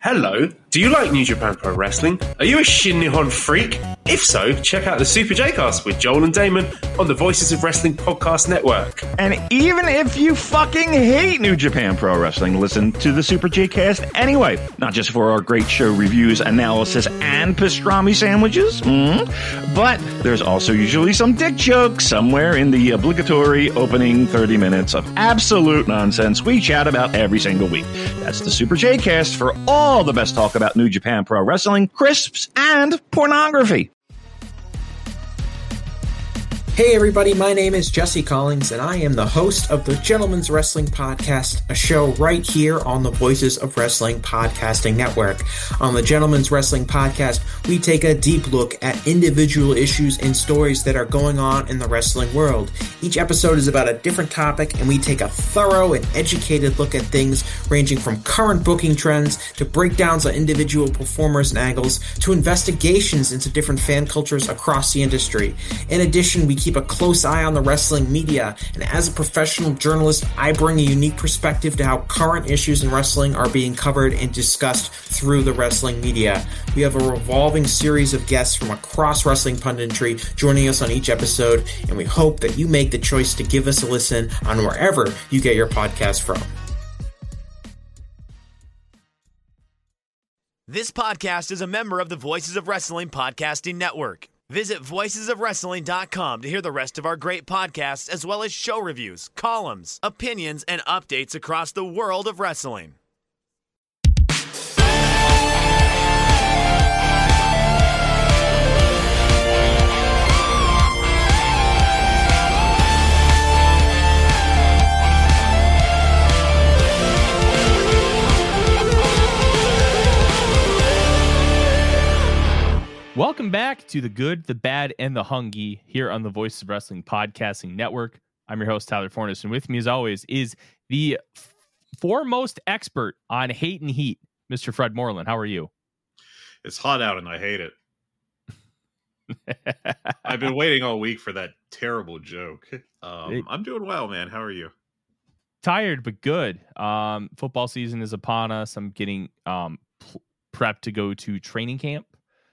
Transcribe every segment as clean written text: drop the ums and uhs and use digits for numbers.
Hello, do you like New Japan Pro Wrestling? Are you a Shin Nihon freak? If so, check out the Super J-Cast with Joel and Damon on the Voices of Wrestling Podcast Network. And even if you fucking hate New Japan Pro Wrestling, listen to the Super J-Cast anyway. Not just for our great show reviews, analysis, and pastrami sandwiches, but there's also usually some dick jokes somewhere in the obligatory opening 30 minutes of absolute nonsense we chat about every single week. That's the Super J-Cast for all the best talk about New Japan Pro Wrestling, crisps, and pornography. Hey everybody, my name is Jesse Collins, and I am the host of the Gentleman's Wrestling Podcast, a show right here on the Voices of Wrestling Podcasting Network. On the Gentleman's Wrestling Podcast, we take a deep look at individual issues and stories that are going on in the wrestling world. Each episode is about a different topic, and we take a thorough and educated look at things ranging from current booking trends to breakdowns on individual performers and angles to investigations into different fan cultures across the industry. In addition, we keep a close eye on the wrestling media, and as a professional journalist, I bring a unique perspective to how current issues in wrestling are being covered and discussed through the wrestling media. We have a revolving series of guests from across wrestling punditry joining us on each episode, and we hope that you make the choice to give us a listen on wherever you get your podcast from. This podcast is a member of the Voices of Wrestling Podcasting Network. Visit voicesofwrestling.com to hear the rest of our great podcasts, as well as show reviews, columns, opinions, and updates across the world of wrestling. Welcome back to the Good, the Bad, and the Hungy here on the Voice of Wrestling Podcasting Network. I'm your host, Tyler Fornes, and with me, as always, is the foremost expert on hate and heat, Mr. Fred Moreland. How are you? It's hot out, and I hate it. I've been waiting all week for that terrible joke. I'm doing well, man. How are you? Tired, but good. Football season is upon us. I'm getting prepped to go to training camp.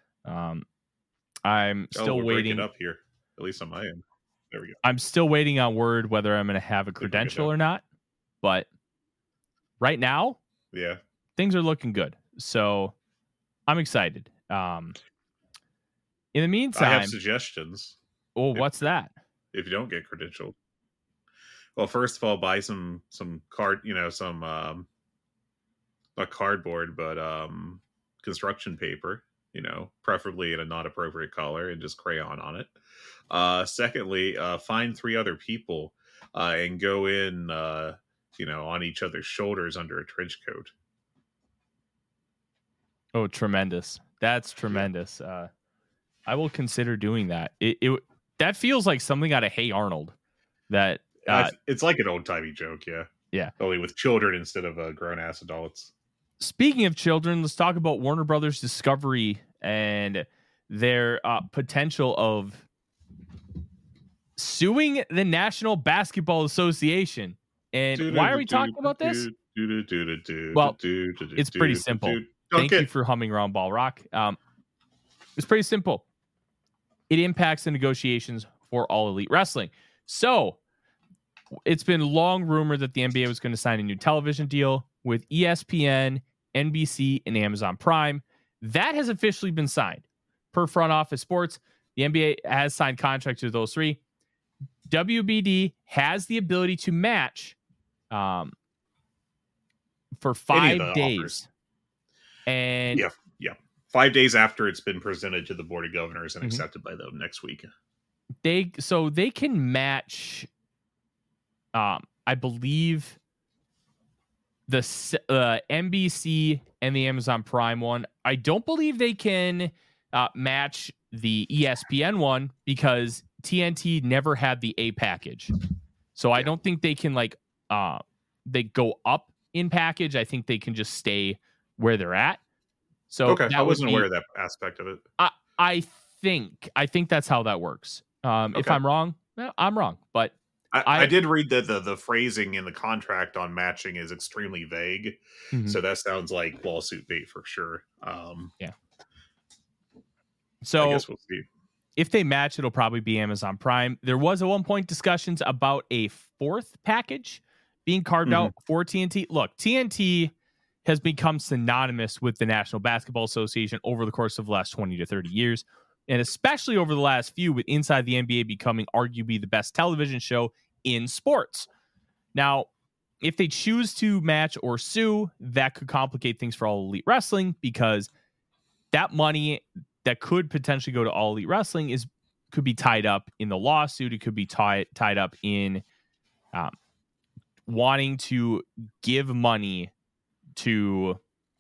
I'm still waiting up here, at least on my end. There we go. I'm still waiting on word whether I'm going to have a credential or not, but right now, yeah, things are looking good. So I'm excited. In the meantime, I have suggestions. Oh, what's that? If you don't get credentialed, well, first of all, buy some card, some not cardboard, but construction paper. Preferably in a not appropriate color, and just crayon on it. Secondly, find 3 other people and go in, on each other's shoulders under a trench coat. Oh, tremendous. That's tremendous. I will consider doing that. It that feels like something out of Hey Arnold. That it's like an old-timey joke, yeah. Yeah. Only with children instead of grown-ass adults. Speaking of children, let's talk about Warner Brothers Discovery and their potential of suing the National Basketball Association. And why are we talking about this? Well, it's pretty simple. Thank you for humming around Ball Rock. It's pretty simple. It impacts the negotiations for All Elite Wrestling. So it's been long rumored that the NBA was going to sign a new television deal with ESPN, NBC, and Amazon Prime. That has officially been signed. Per Front Office Sports, the NBA has signed contracts with those 3. WBD has the ability to match for 5 days. Offers. And yeah. 5 days after it's been presented to the Board of Governors and accepted by them next week. They can match, I believe, the NBC and the Amazon Prime one. I don't believe they can match the ESPN one because TNT never had the A package. So I don't think they can they go up in package. I think they can just stay where they're at. So okay, I wasn't aware of that aspect of it. I think that's how that works. If I'm wrong, I'm wrong. But I did read that the phrasing in the contract on matching is extremely vague. Mm-hmm. So that sounds like lawsuit bait for sure. Yeah. So I guess we'll see. If they match, it'll probably be Amazon Prime. There was at one point discussions about a fourth package being carved out for TNT. Look, TNT has become synonymous with the National Basketball Association over the course of the last 20 to 30 years, and especially over the last few, with Inside the NBA becoming arguably the best television show in sports. Now, if they choose to match or sue, that could complicate things for All Elite Wrestling, because that money that could potentially go to All Elite Wrestling could be tied up in the lawsuit. It could be tied up in wanting to give money to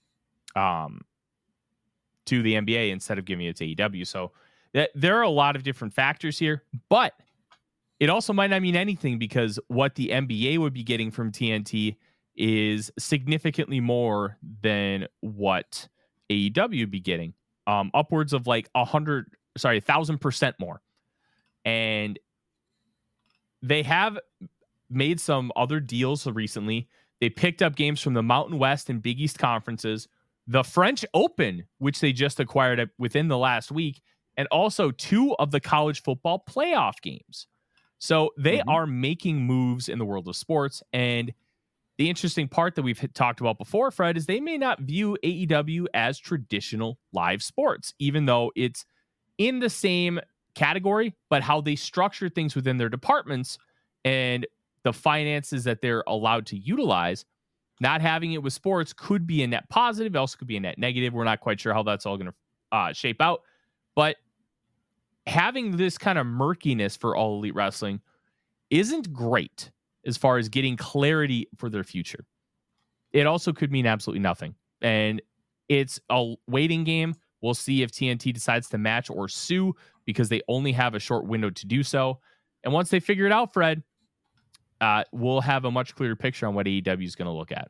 the NBA instead of giving it to AEW. So there are a lot of different factors here, but it also might not mean anything, because what the NBA would be getting from TNT is significantly more than what AEW would be getting. Upwards of like 1,000% more. And they have made some other deals recently. They picked up games from the Mountain West and Big East conferences, the French Open, which they just acquired within the last week, and also 2 of the college football playoff games. So they are making moves in the world of sports. And the interesting part that we've talked about before, Fred, is they may not view AEW as traditional live sports, even though it's in the same category, but how they structure things within their departments and the finances that they're allowed to utilize, not having it with sports could be a net positive. It also could be a net negative. We're not quite sure how that's all going to shape out. But having this kind of murkiness for All Elite Wrestling isn't great as far as getting clarity for their future. It also could mean absolutely nothing. And it's a waiting game. We'll see if TNT decides to match or sue, because they only have a short window to do so. And once they figure it out, Fred, we'll have a much clearer picture on what AEW is going to look at.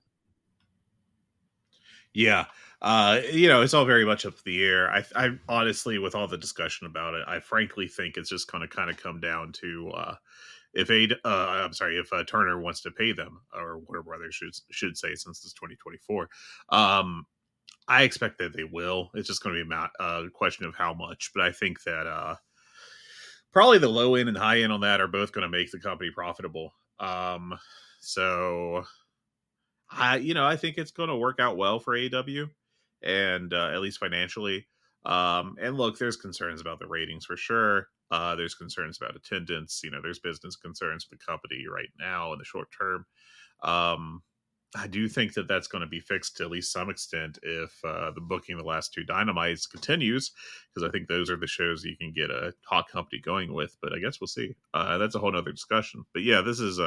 Yeah. It's all very much up in the air. I honestly, with all the discussion about it, I frankly think it's just going to kind of come down to if Turner wants to pay them, or Warner Brothers should say, since it's 2024. I expect that they will. It's just going to be a question of how much. But I think that probably the low end and high end on that are both going to make the company profitable. So I think it's going to work out well for AEW, and at least financially. And look, there's concerns about the ratings for sure. There's concerns about attendance. There's business concerns for the company right now in the short term. I do think that that's going to be fixed to at least some extent if the booking of the last 2 Dynamites continues, because I think those are the shows you can get a hot company going with. But I guess we'll see. That's a whole nother discussion. But yeah, this is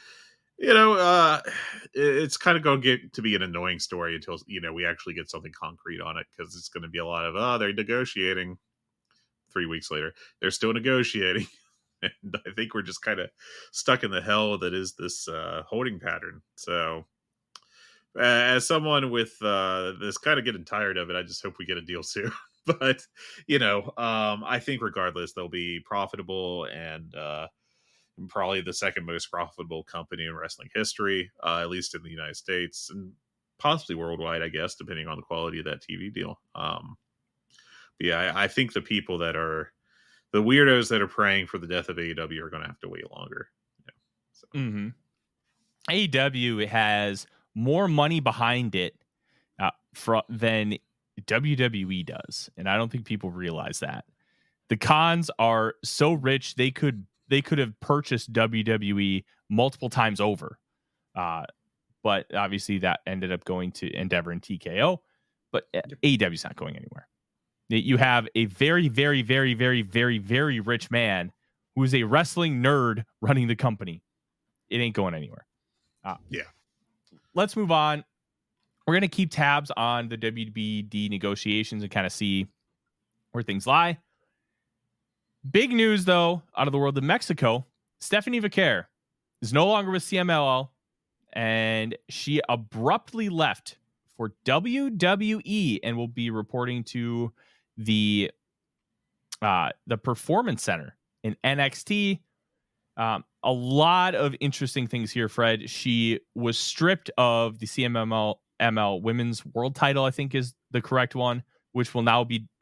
it's kind of going to get to be an annoying story until we actually get something concrete on it, because it's going to be a lot of they're negotiating. 3 weeks later, they're still negotiating. And I think we're just kind of stuck in the hell that is this holding pattern. So as someone with this kind of getting tired of it, I just hope we get a deal soon. But I think regardless, they'll be profitable, and probably the second most profitable company in wrestling history, at least in the United States, and possibly worldwide, I guess, depending on the quality of that TV deal. Yeah, I think the people that are the weirdos that are praying for the death of AEW are going to have to wait longer. AEW has more money behind it than WWE does, and I don't think people realize that. The Khans are so rich they could have purchased WWE multiple times over, but obviously that ended up going to Endeavor and TKO. But AEW's not going anywhere. You have a very, very, very, very, very, very rich man who is a wrestling nerd running the company. It ain't going anywhere. Let's move on. We're going to keep tabs on the WBD negotiations and kind of see where things lie. Big news, though, out of the world of Mexico. Stephanie Vaquer is no longer with CMLL, and she abruptly left for WWE and will be reporting to the Performance Center in NXT. A lot of interesting things here, Fred. She was stripped of the CMLL Women's World Title, I think is the correct one, which will now be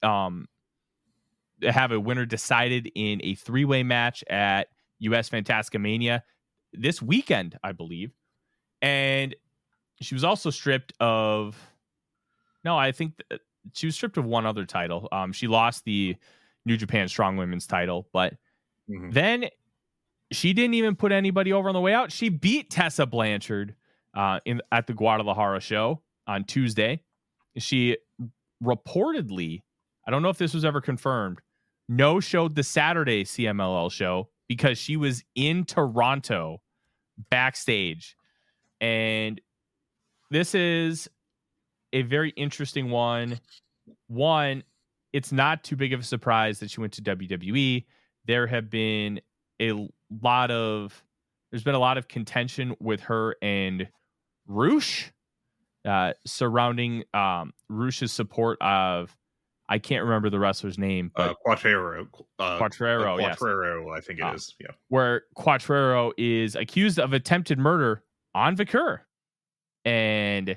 have a winner decided in a 3-way match at US Fantastica Mania this weekend, I believe. And she was also stripped of... No, I think she was stripped of one other title. She lost the New Japan Strong Women's title, but then she didn't even put anybody over on the way out. She beat Tessa Blanchard at the Guadalajara show on Tuesday. She reportedly, I don't know if this was ever confirmed, no-showed the Saturday CMLL show because she was in Toronto backstage. And this is a very interesting one. One, it's not too big of a surprise that she went to WWE. There's been a lot of contention with her and Rush surrounding Rush's support of, I can't remember the wrestler's name, but Quattrero. Quattrero, yes. Quattrero, I think it is. Yeah. Where Quattrero is accused of attempted murder on Vikur. And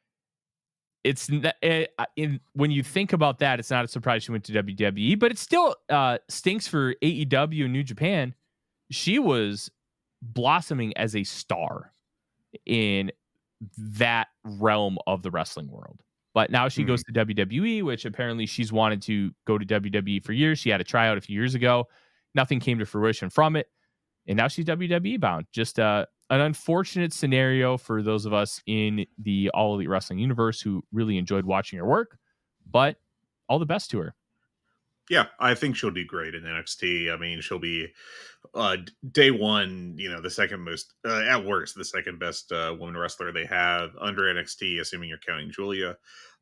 it's when you think about that, it's not a surprise she went to WWE, but it still stinks for AEW and New Japan. She was blossoming as a star in that realm of the wrestling world. But now she goes to WWE, which apparently she's wanted to go to WWE for years. She had a tryout a few years ago. Nothing came to fruition from it. And now she's WWE bound. Just an unfortunate scenario for those of us in the All Elite Wrestling universe who really enjoyed watching her work. But all the best to her. Yeah, I think she'll do great in NXT. I mean, she'll be day one, the second most, at worst, the second best woman wrestler they have under NXT, assuming you're counting Julia.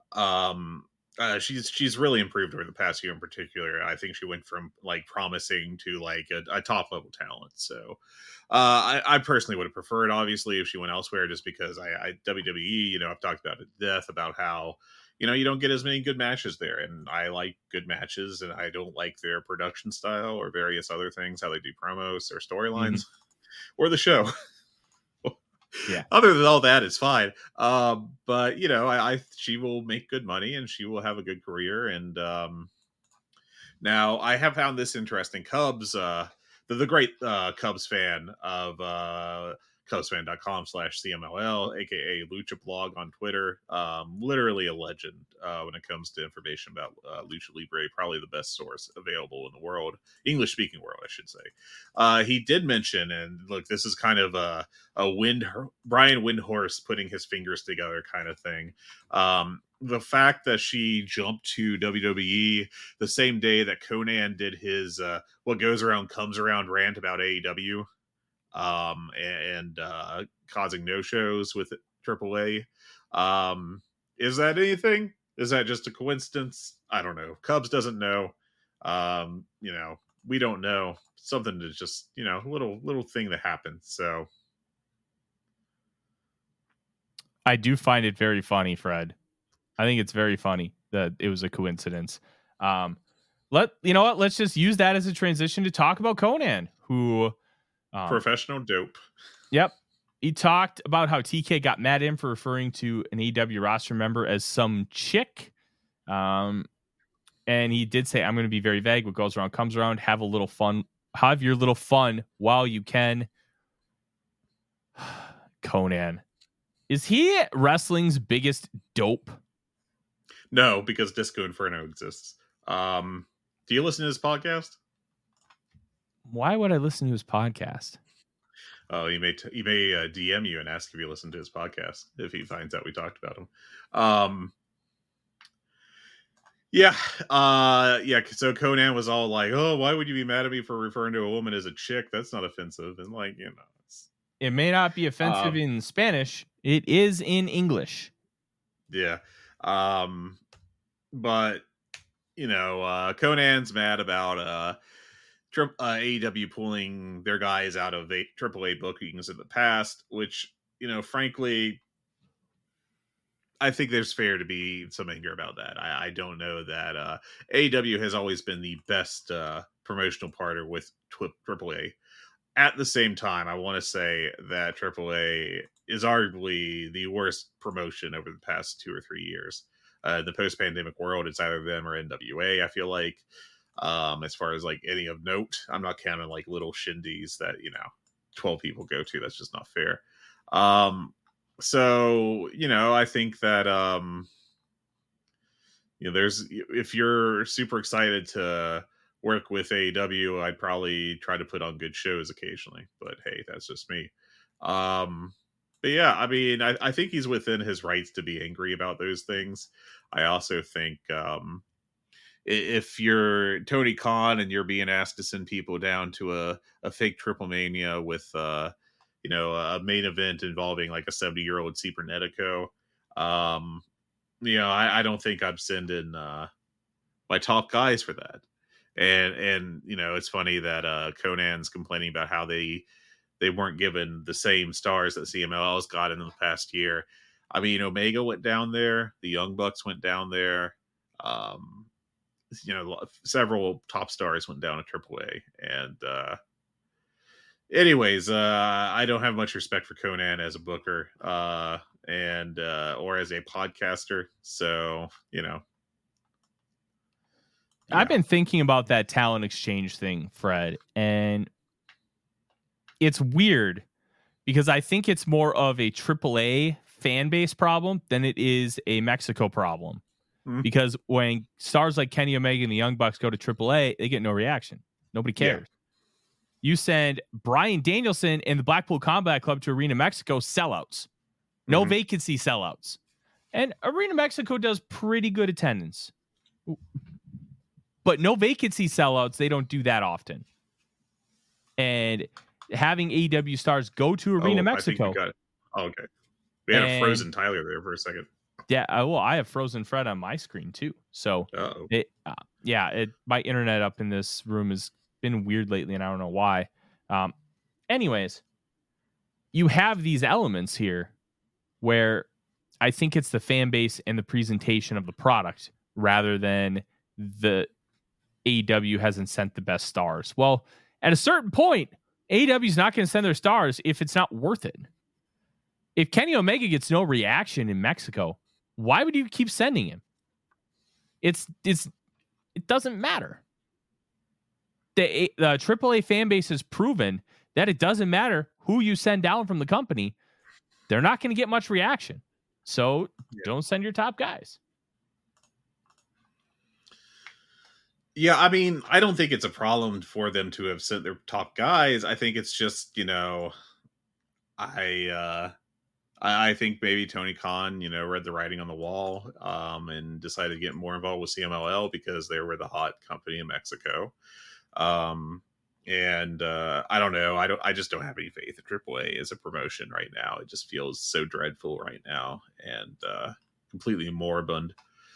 She's really improved over the past year in particular. I think she went from promising to a top level talent. So I personally would have preferred, obviously, if she went elsewhere, just because I WWE, I've talked about it to death about how, you don't get as many good matches there. And I like good matches, and I don't like their production style or various other things, how they do promos or storylines or the show. Yeah. Other than all that, it's fine. But she will make good money and she will have a good career. And now I have found this interesting. Cubs, the great Cubs fan of CubsFan.com/CMLL, aka Lucha Blog on Twitter, literally a legend when it comes to information about Lucha Libre, probably the best source available in the world, English speaking world, I should say. He did mention, and look, this is kind of a Brian Windhorse putting his fingers together kind of thing. The fact that she jumped to WWE the same day that Conan did his what goes around comes around rant about AEW. And causing no-shows with AAA. Is that anything? Is that just a coincidence? I don't know. Cubs doesn't know. We don't know. Something to just, little thing that happened. So I do find it very funny, Fred. I think it's very funny that it was a coincidence. Let's just use that as a transition to talk about Conan, who professional dope. Yep. He talked about how TK got mad at him for referring to an AEW roster member as some chick. And he did say, I'm going to be very vague. What goes around comes around. Have a little fun. Have your little fun while you can. Conan. Is he wrestling's biggest dope? No, because Disco Inferno exists. Do you listen to his podcast? Why would I listen to his podcast? Oh, he may DM you and ask if you listen to his podcast if he finds out we talked about him. Yeah. So Conan was all like, "Oh, why would you be mad at me for referring to a woman as a chick? That's not offensive." And it may not be offensive in Spanish. It is in English. Yeah. But Conan's mad about AEW pulling their guys out of AAA bookings in the past, which, frankly, I think there's fair to be some anger about that. I don't know that AEW has always been the best promotional partner with AAA. at the same time, I want to say that AAA is arguably the worst promotion over the past 2 or 3 years. The post-pandemic world, it's either them or NWA, I feel like. As far as like any of note, I'm not counting like little shindies that 12 people go to. That's just not fair. So I think that there's, if you're super excited to work with AEW, I'd probably try to put on good shows occasionally, but hey, that's just me. But yeah, I mean, I think he's within his rights to be angry about those things. I also think if you're Tony Khan and you're being asked to send people down to a fake Triple Mania with a main event involving like a 70-year-old Cibernetico, I don't think I'm sending my top guys for that. And it's funny that Konnan's complaining about how they weren't given the same stars that CMLL's got in the past year. I mean, Omega went down there, the Young Bucks went down there, several top stars went down to AAA. And anyways, I don't have much respect for Konnan as a booker and or as a podcaster. So, I've been thinking about that talent exchange thing, Fred, and it's weird because I think it's more of a AAA fan base problem than it is a Mexico problem. Mm-hmm. Because when stars like Kenny Omega and the Young Bucks go to AAA, they get no reaction. Nobody cares. Yeah. You send Bryan Danielson and the Blackpool Combat Club to Arena Mexico, sellouts. No vacancy, sellouts. And Arena Mexico does pretty good attendance. But no vacancy sellouts, they don't do that often. And having AEW stars go to Arena Mexico. I think we got it. Oh, okay. We had a frozen Tyler there for a second. Yeah, I have frozen Fred on my screen too. So, my internet up in this room has been weird lately, and I don't know why. Anyways, you have these elements here where I think it's the fan base and the presentation of the product rather than the AEW hasn't sent the best stars. Well, at a certain point, AEW is not going to send their stars if it's not worth it. If Kenny Omega gets no reaction in Mexico, why would you keep sending him? It doesn't matter. The AAA fan base has proven that it doesn't matter who you send down from the company. They're not going to get much reaction. So don't send your top guys. Yeah, I mean, I don't think it's a problem for them to have sent their top guys. I think it's just, I think maybe Tony Khan, read the writing on the wall and decided to get more involved with CMLL because they were the hot company in Mexico. And I don't know. I just don't have any faith in AAA as a promotion right now. It just feels so dreadful right now and completely moribund.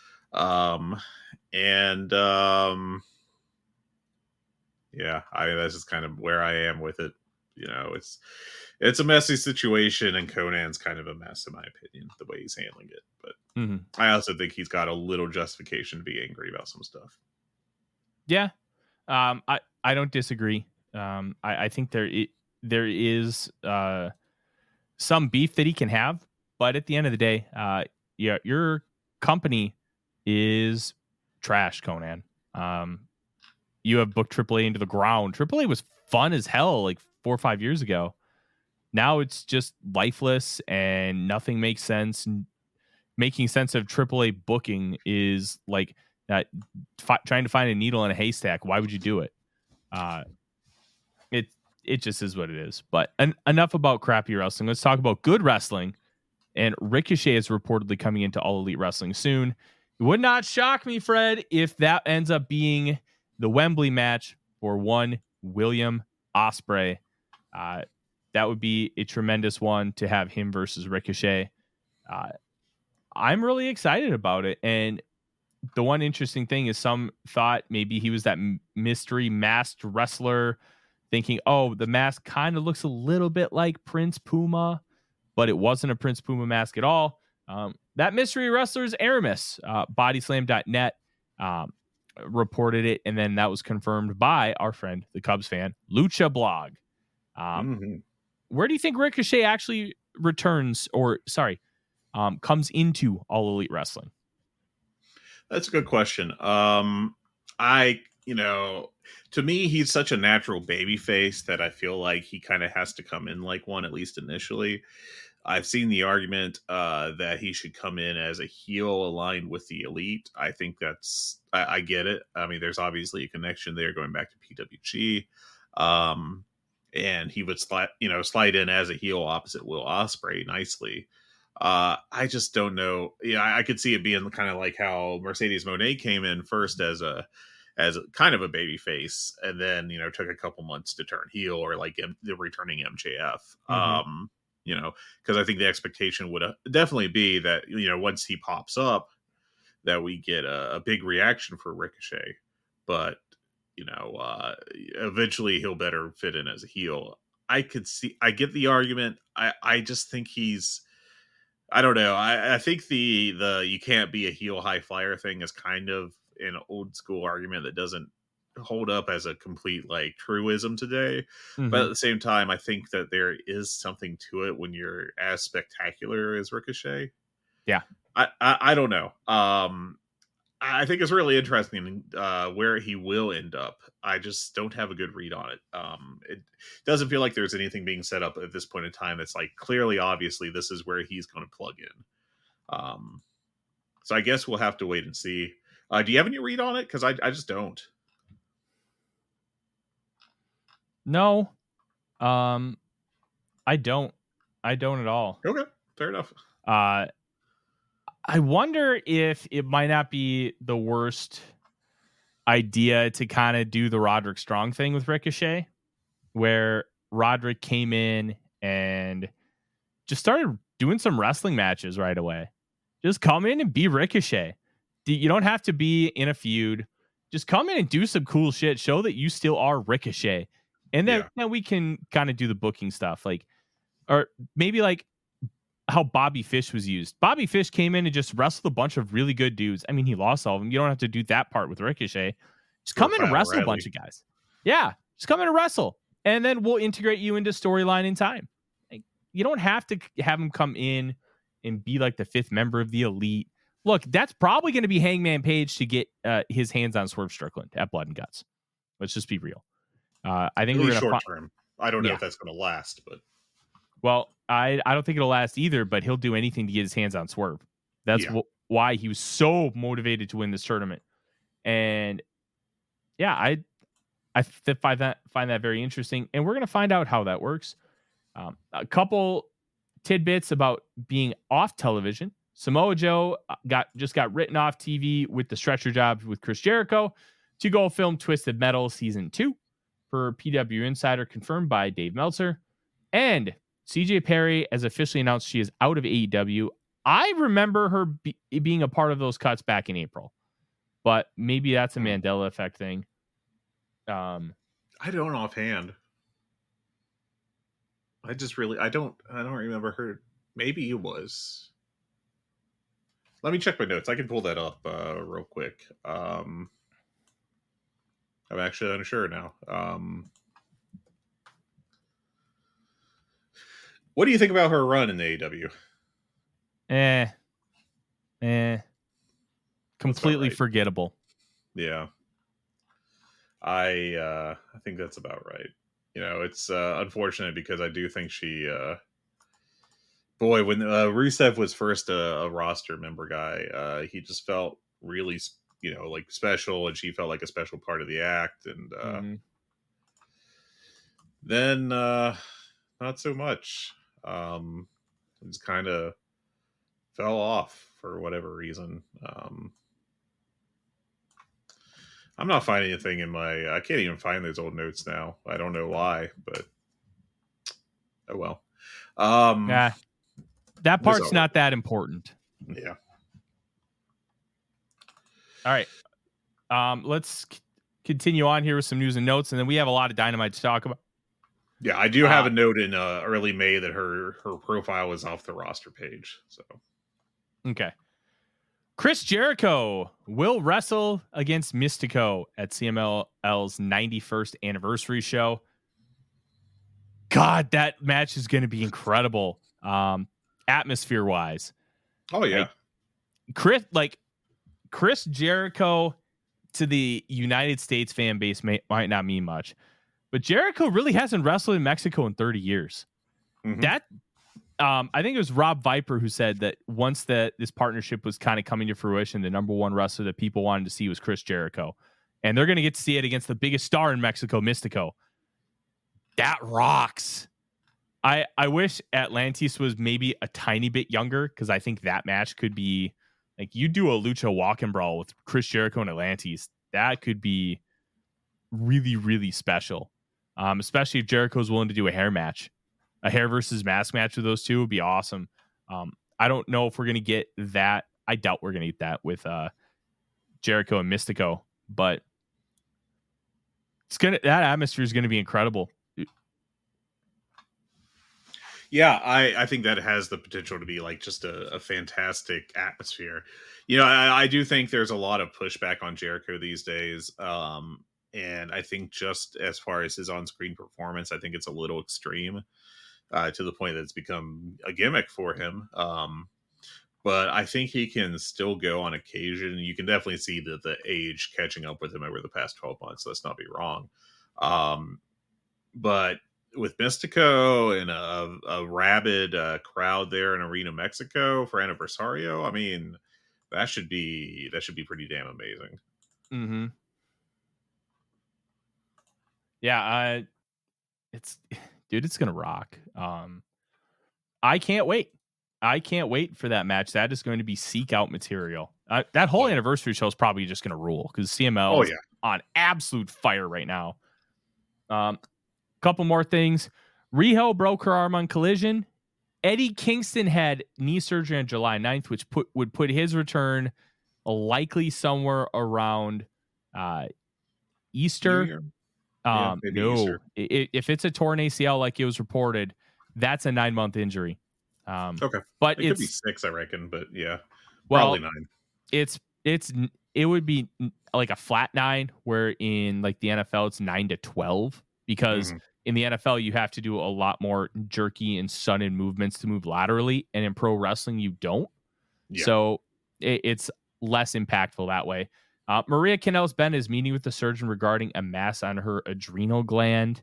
That's just kind of where I am with it. It's a messy situation, and Konnan's kind of a mess in my opinion, the way he's handling it. But I also think he's got a little justification to be angry about some stuff. Yeah. I don't disagree. I think there is some beef that he can have, but at the end of the day, your company is trash, Konnan. You have booked AAA into the ground. AAA was fun as hell like 4 or 5 years ago. Now it's just lifeless and nothing makes sense. And making sense of AAA booking is like trying to find a needle in a haystack. Why would you do it? It just is what it is. But enough about crappy wrestling. Let's talk about good wrestling. And Ricochet is reportedly coming into All Elite Wrestling soon. It would not shock me, Fred, if that ends up being the Wembley match for one William Ospreay. That would be a tremendous one to have him versus Ricochet. I'm really excited about it. And the one interesting thing is some thought maybe he was that mystery masked wrestler thinking, oh, the mask kind of looks a little bit like Prince Puma, but it wasn't a Prince Puma mask at all. That mystery wrestler is Aramis. Bodyslam.net reported it, and then that was confirmed by our friend, the Cubs fan, Lucha Blog. Where do you think Ricochet actually returns, comes into All Elite Wrestling? That's a good question. To me, he's such a natural babyface that I feel like he kind of has to come in like one, at least initially. I've seen the argument that he should come in as a heel aligned with the Elite. I think I get it. I mean, there's obviously a connection there going back to PWG. And he would slide in as a heel opposite Will Ospreay nicely. I just don't know. I could see it being kind of like how Mercedes Moné came in first as a kind of a baby face, and then took a couple months to turn heel, or like the returning MJF. Because I think the expectation would definitely be that once he pops up, that we get a big reaction for Ricochet, but eventually he'll better fit in as a heel. I get the argument. I just think I don't know. I think the you can't be a heel high flyer thing is kind of an old school argument that doesn't hold up as a complete like truism today. But at the same time, I think that there is something to it when you're as spectacular as Ricochet. Yeah. I don't know. I think it's really interesting where he will end up. I just don't have a good read on it. It doesn't feel like there's anything being set up at this point in time. It's like clearly, obviously, this is where he's going to plug in. So I guess we'll have to wait and see. Do you have any read on it? Because I just don't. No, I don't at all. Okay, fair enough. I wonder if it might not be the worst idea to kind of do the Roderick Strong thing with Ricochet, where Roderick came in and just started doing some wrestling matches right away. Just come in and be Ricochet. You don't have to be in a feud. Just come in and do some cool shit. Show that you still are Ricochet. And then we can kind of do the booking stuff. Or maybe like how Bobby Fish was used. Bobby Fish came in and just wrestled a bunch of really good dudes. I mean, he lost all of them. You don't have to do that part with Ricochet. Just come in and wrestle a bunch of guys. Yeah, just come in and wrestle. And then we'll integrate you into storyline in time. Like, you don't have to have him come in and be like the fifth member of the Elite. Look, that's probably going to be Hangman Page to get his hands on Swerve Strickland at Blood and Guts. Let's just be real. I think really we're short term. I don't know if that's going to last, but I don't think it'll last either. But he'll do anything to get his hands on Swerve. That's why he was so motivated to win this tournament. And I find that very interesting. And we're going to find out how that works. A couple tidbits about being off television. Samoa Joe just got written off TV with the stretcher job with Chris Jericho to go film Twisted Metal Season 2 for PW Insider, confirmed by Dave Meltzer. And CJ Perry has officially announced she is out of AEW. I remember her being a part of those cuts back in April, but maybe that's a Mandela effect thing. I don't offhand. I don't remember her. Maybe it was. Let me check my notes. I can pull that up real quick. I'm actually unsure now. What do you think about her run in the AEW? Completely forgettable. Yeah. I think that's about right. It's unfortunate because I do think she when Rusev was first a roster member guy, he just felt really like special, and she felt like a special part of the act, and then not so much. It just kind of fell off for whatever reason. I'm not finding anything I can't even find those old notes now. I don't know why, but oh well. That part's not that important. Yeah. All right. Let's continue on here with some news and notes, and then we have a lot of Dynamite to talk about. Yeah, I do have a note in early May that her profile was off the roster page. So, okay. Chris Jericho will wrestle against Mystico at CMLL's 91st anniversary show. God, that match is going to be incredible. Atmosphere wise. Oh yeah. Chris Jericho to the United States fan base might not mean much, but Jericho really hasn't wrestled in Mexico in 30 years. Mm-hmm. That I think it was Rob Viper who said that once this partnership was kind of coming to fruition, the number one wrestler that people wanted to see was Chris Jericho. And they're going to get to see it against the biggest star in Mexico, Mystico. That rocks. I wish Atlantis was maybe a tiny bit younger, because I think that match could be like, you do a lucha walk and brawl with Chris Jericho and Atlantis. That could be really, really special. Especially if Jericho's willing to do a hair match. A hair versus mask match with those two would be awesome. I don't know if we're going to get that. I doubt we're going to get that with Jericho and Mystico, but that atmosphere is going to be incredible. Yeah, I think that has the potential to be like just a fantastic atmosphere. You know, I do think there's a lot of pushback on Jericho these days. And I think just as far as his on-screen performance, I think it's a little extreme to the point that it's become a gimmick for him. But I think he can still go on occasion. You can definitely see that the age catching up with him over the past 12 months. Let's not be wrong. But with Mystico and a rabid crowd there in Arena Mexico for Aniversario, I mean, that should be pretty damn amazing. Mm-hmm. Yeah, it's gonna rock. I can't wait. I can't wait for that match. That is going to be seek out material. That whole anniversary show is probably just gonna rule, because CML is on absolute fire right now. Couple more things. Riho broke her arm on Collision. Eddie Kingston had knee surgery on July 9th, which would put his return likely somewhere around Easter. No, Easter. If it's a torn ACL like it was reported, that's a 9-month injury. Okay, but it could be 6, I reckon. But yeah, probably 9. It would be like a flat 9, where in like the NFL it's 9 to 12, because in the NFL you have to do a lot more jerky and sudden movements to move laterally, and in pro wrestling you don't. Yeah. So it's less impactful that way. Maria Kanellis-Bennett is meeting with the surgeon regarding a mass on her adrenal gland.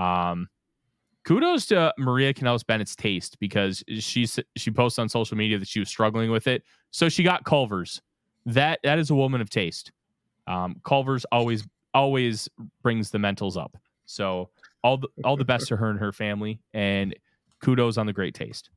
Kudos to Maria Kanellis-Bennett's taste, because she posted on social media that she was struggling with it. So she got Culver's. That is a woman of taste. Culver's always brings the mentals up. So all the best to her and her family, and kudos on the great taste.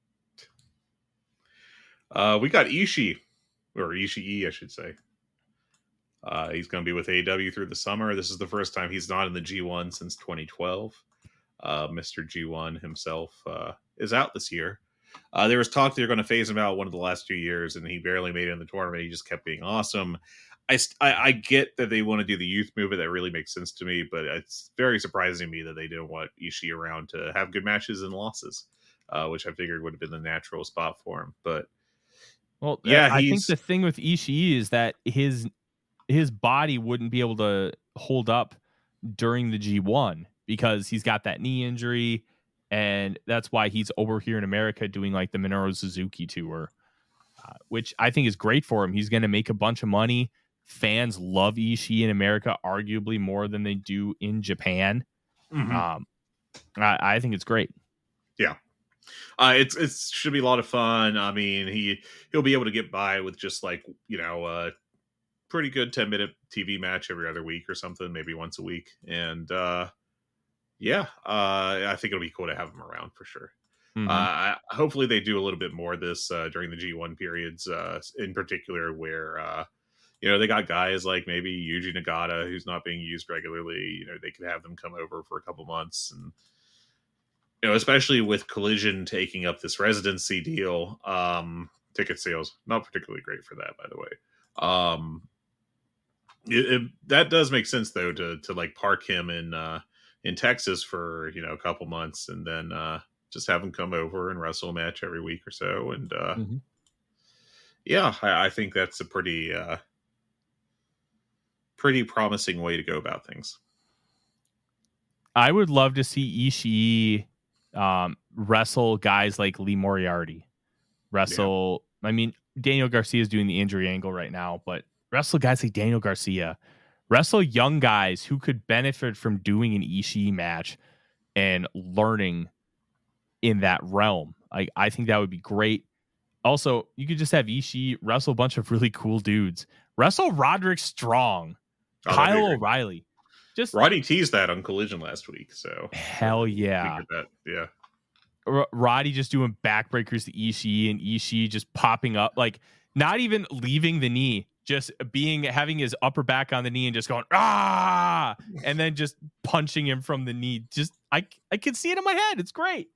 We got Ishii, or Ishii, I should say. He's going to be with AEW through the summer. This is the first time he's not in the G1 since 2012. Mr. G1 himself is out this year. There was talk they're going to phase him out one of the last 2 years, and he barely made it in the tournament. He just kept being awesome. I get that they want to do the youth movement. That really makes sense to me, but it's very surprising to me that they didn't want Ishii around to have good matches and losses, which I figured would have been the natural spot for him. But well, yeah, I think the thing with Ishii is that his body wouldn't be able to hold up during the G1, because he's got that knee injury, and that's why he's over here in America doing like the Minoru Suzuki tour, which I think is great for him. He's going to make a bunch of money. Fans love Ishii in America, arguably more than they do in Japan. Mm-hmm. I think it's great. Yeah. It should be a lot of fun. I mean, he'll be able to get by with just like, pretty good 10-minute TV match every other week or something, maybe once a week. And I think it'll be cool to have him around for sure. Mm-hmm. Hopefully they do a little bit more of this during the G1 periods, in particular, where they got guys like maybe Yuji Nagata, who's not being used regularly. They could have them come over for a couple months, and especially with Collision taking up this residency deal, ticket sales not particularly great for that, by the way. That does make sense though, to like park him in Texas for a couple months, and then just have him come over and wrestle a match every week or so. And I think that's a pretty promising way to go about things. I would love to see Ishii wrestle guys like Lee Moriarty. Wrestle. Yeah. I mean, Daniel Garcia is doing the injury angle right now, but wrestle guys like Daniel Garcia. Wrestle young guys who could benefit from doing an Ishii match and learning in that realm. I think that would be great. Also, you could just have Ishii wrestle a bunch of really cool dudes. Wrestle Roderick Strong, Kyle O'Reilly. Just Roddy teased that on Collision last week. So hell yeah, yeah. Roddy just doing backbreakers to Ishii, and Ishii just popping up, like not even leaving the knee, just having his upper back on the knee and just going and then just punching him from the knee. Just I can see it in my head. It's great.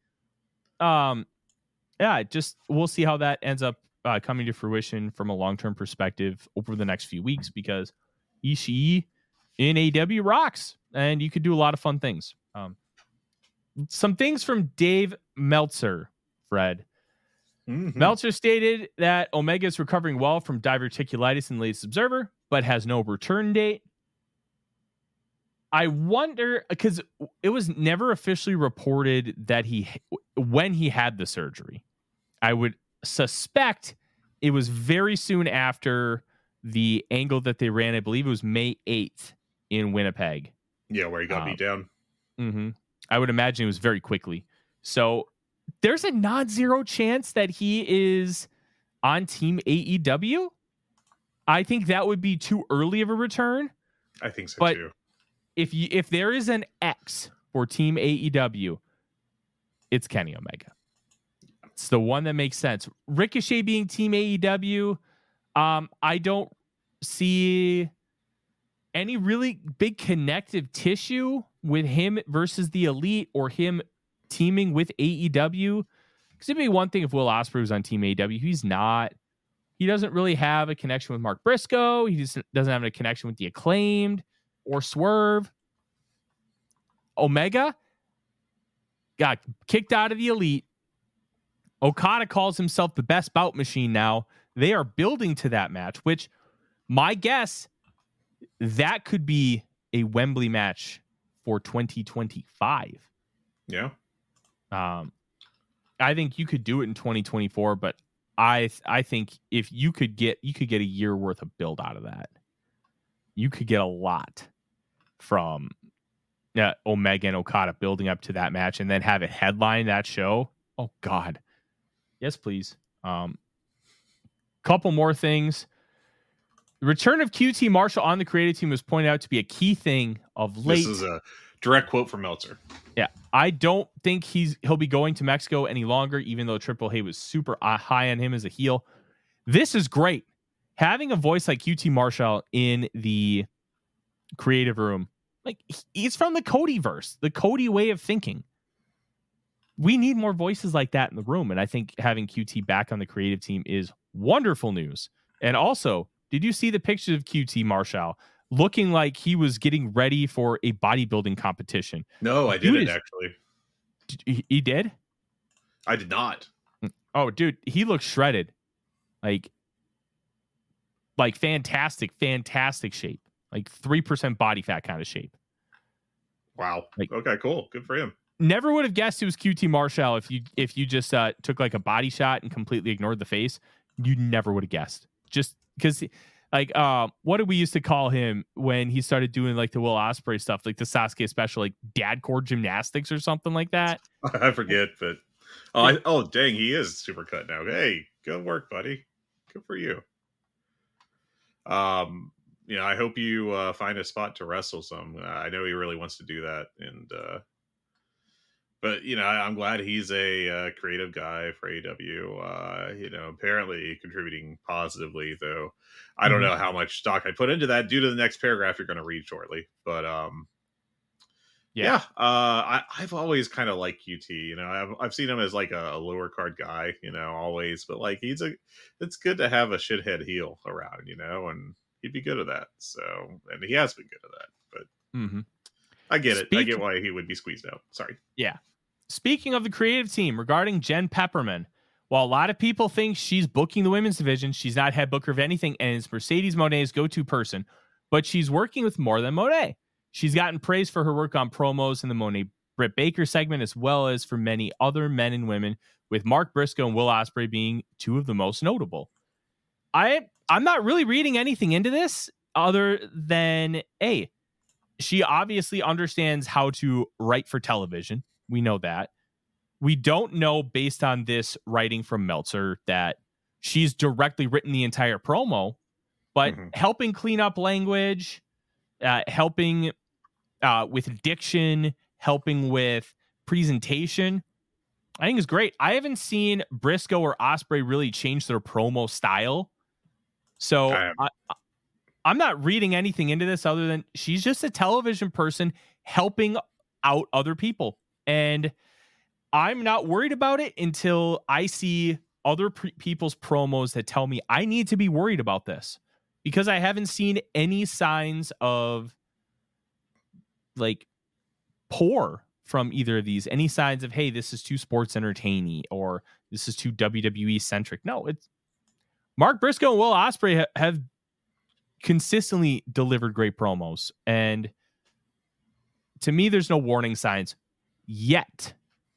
Yeah, just we'll see how that ends up coming to fruition from a long-term perspective over the next few weeks, because Ishii in AEW rocks, and you could do a lot of fun things. Some things from Dave Meltzer, Fred. Mm-hmm. Meltzer stated that Omega is recovering well from diverticulitis in the latest Observer, but has no return date. I wonder, because it was never officially reported that when he had the surgery. I would suspect it was very soon after the angle that they ran. I believe it was May 8th in Winnipeg. Yeah, where he got beat down. Mm-hmm. I would imagine it was very quickly. So there's a non-zero chance that he is on Team AEW. I think that would be too early of a return. I think so too. If there is an X for Team AEW, it's Kenny Omega. It's the one that makes sense. Ricochet being Team AEW, I don't see any really big connective tissue with him versus the Elite, or him teaming with AEW. Because it'd be one thing if Will Ospreay was on Team AEW. He's not. He doesn't really have a connection with Mark Briscoe. He just doesn't have a connection with the Acclaimed or Swerve. Omega got kicked out of the Elite. Okada calls himself the best bout machine now. They are building to that match, which my guess, that could be a Wembley match for 2025. Yeah. I think you could do it in 2024, but I think if you could get a year worth of build out of that. You could get a lot from Omega and Okada building up to that match, and then have it headline that show. Oh God. Yes, please. Couple more things. The return of QT Marshall on the creative team was pointed out to be a key thing of late. This is a direct quote from Meltzer. Yeah, I don't think he'll be going to Mexico any longer, even though Triple H was super high on him as a heel. This is great. Having a voice like QT Marshall in the creative room, like he's from the Codyverse, the Cody way of thinking. We need more voices like that in the room, and I think having QT back on the creative team is wonderful news. And also, did you see the pictures of QT Marshall looking like he was getting ready for a bodybuilding competition? No, I didn't actually. He did? I did not. Oh, dude, he looks shredded. Like fantastic shape. Like 3% body fat kind of shape. Wow. Okay, cool. Good for him. Never would have guessed it was QT Marshall if you just took like a body shot and completely ignored the face. You never would have guessed. Just because, like, what did we used to call him when he started doing like the Will Ospreay stuff, like the Sasuke special, like dad core gymnastics or something like that? I forget, but dang, he is super cut now. Hey, good work, buddy. Good for you. I hope you find a spot to wrestle some. I know he really wants to do that, and but I'm glad he's a creative guy for AEW. Apparently contributing positively, though I don't know how much stock I put into that due to the next paragraph you're going to read shortly. But I've always kind of liked QT. I've seen him as like a lower card guy, always, but like it's good to have a shithead heel around, and he'd be good at that. So, and he has been good at that, but I get it. I get why he would be squeezed out. Sorry. Yeah. Speaking of the creative team, regarding Jen Pepperman, while a lot of people think she's booking the women's division, she's not head booker of anything, and is Mercedes Moné's go-to person, but she's working with more than Moné. She's gotten praise for her work on promos in the Monet Britt Baker segment, as well as for many other men and women, with Mark Briscoe and Will Ospreay being two of the most notable. I'm not really reading anything into this other than, A, she obviously understands how to write for television. We know that. We don't know, based on this writing from Meltzer, that she's directly written the entire promo, but helping clean up language, helping with diction, helping with presentation, I think is great. I haven't seen Briscoe or Ospreay really change their promo style. So I'm not reading anything into this other than she's just a television person helping out other people. And I'm not worried about it until I see other people's promos that tell me I need to be worried about this, because I haven't seen any signs of like poor from either of these, any signs of, hey, this is too sports entertaining or this is too WWE centric. No, it's Mark Briscoe and Will Ospreay have consistently delivered great promos. And to me, there's no warning signs yet.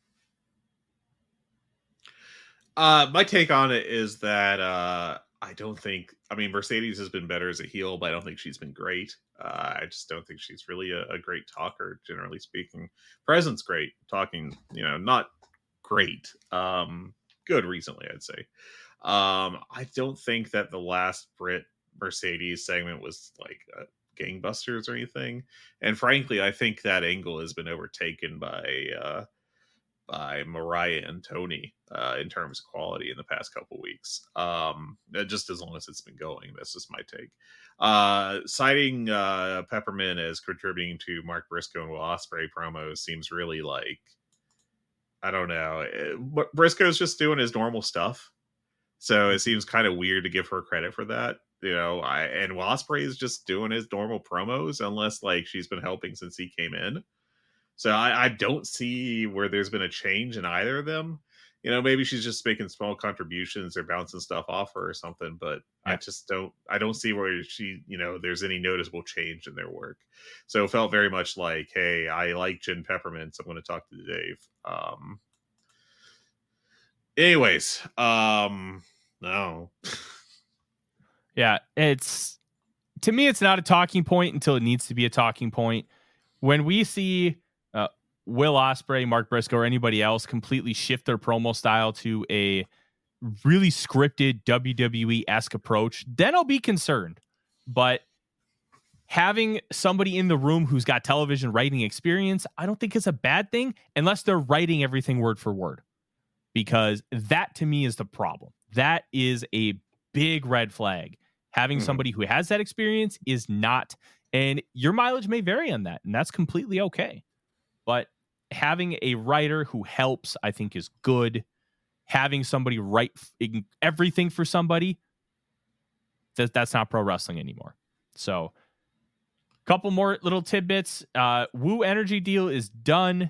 My take on it is that I don't think, Mercedes has been better as a heel, but I don't think she's been great. I just don't think she's really a great talker, generally speaking. Presence great, talking, not great. Good recently, I'd say. I don't think that the last Britt Mercedes segment was like gangbusters or anything. And frankly, I think that angle has been overtaken by Mariah and Tony in terms of quality in the past couple weeks. Just as long as it's been going, that's just my take. Citing Peppermint as contributing to Mark Briscoe and Will Ospreay promos seems really like, I don't know. Briscoe's just doing his normal stuff, so it seems kind of weird to give her credit for that. And Will Ospreay is just doing his normal promos, unless like she's been helping since he came in. So I don't see where there's been a change in either of them. Maybe she's just making small contributions or bouncing stuff off her or something, but I don't see where there's any noticeable change in their work. So it felt very much like, hey, I like Jen Peppermint, so I'm going to talk to Dave. Anyways, no. Yeah, to me, it's not a talking point until it needs to be a talking point. When we see Will Ospreay, Mark Briscoe, or anybody else completely shift their promo style to a really scripted WWE-esque approach, then I'll be concerned. But having somebody in the room who's got television writing experience, I don't think it's a bad thing unless they're writing everything word for word, because that to me is the problem. That is a big red flag. Having somebody who has that experience is not, and your mileage may vary on that, and that's completely okay. But having a writer who helps, I think, is good. Having somebody write everything for somebody, that's not pro wrestling anymore. So, a couple more little tidbits. Woo Energy deal is done.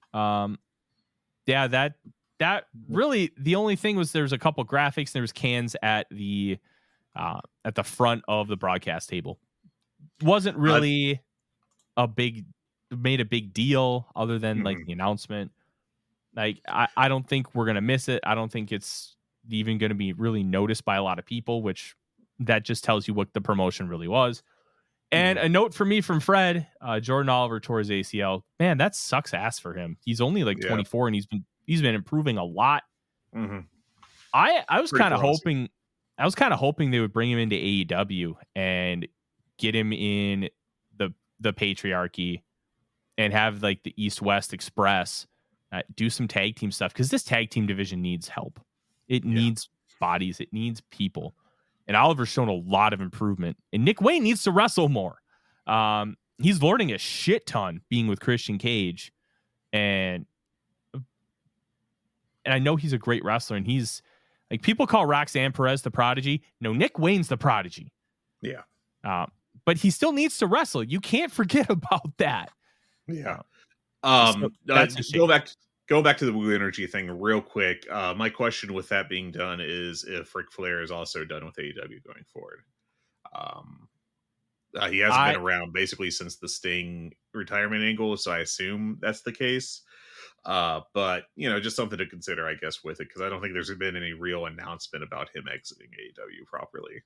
That really the only thing was there's a couple graphics. There was cans at the front of the broadcast table. Wasn't really made a big deal other than like the announcement. Like I don't think we're gonna miss it. I don't think it's even gonna be really noticed by a lot of people, which that just tells you what the promotion really was. And a note for me from Fred, Jordan Oliver tore his ACL. Man, that sucks ass for him. He's only like 24 and he's been improving a lot. I was kind of hoping they would bring him into AEW and get him in the Patriarchy and have like the East-West Express do some tag team stuff, because this tag team division needs help. It needs bodies. It needs people. And Oliver's shown a lot of improvement. And Nick Wayne needs to wrestle more. He's learning a shit ton being with Christian Cage. And I know he's a great wrestler. And he's like, people call Roxanne Perez the prodigy. No, Nick Wayne's the prodigy. Yeah. But he still needs to wrestle. You can't forget about that. Yeah. So Go back to the Woo Energy thing real quick. My question with that being done is if Ric Flair is also done with AEW going forward. He hasn't been around basically since the Sting retirement angle, so I assume that's the case. But just something to consider, I guess, with it, because I don't think there's been any real announcement about him exiting AEW properly.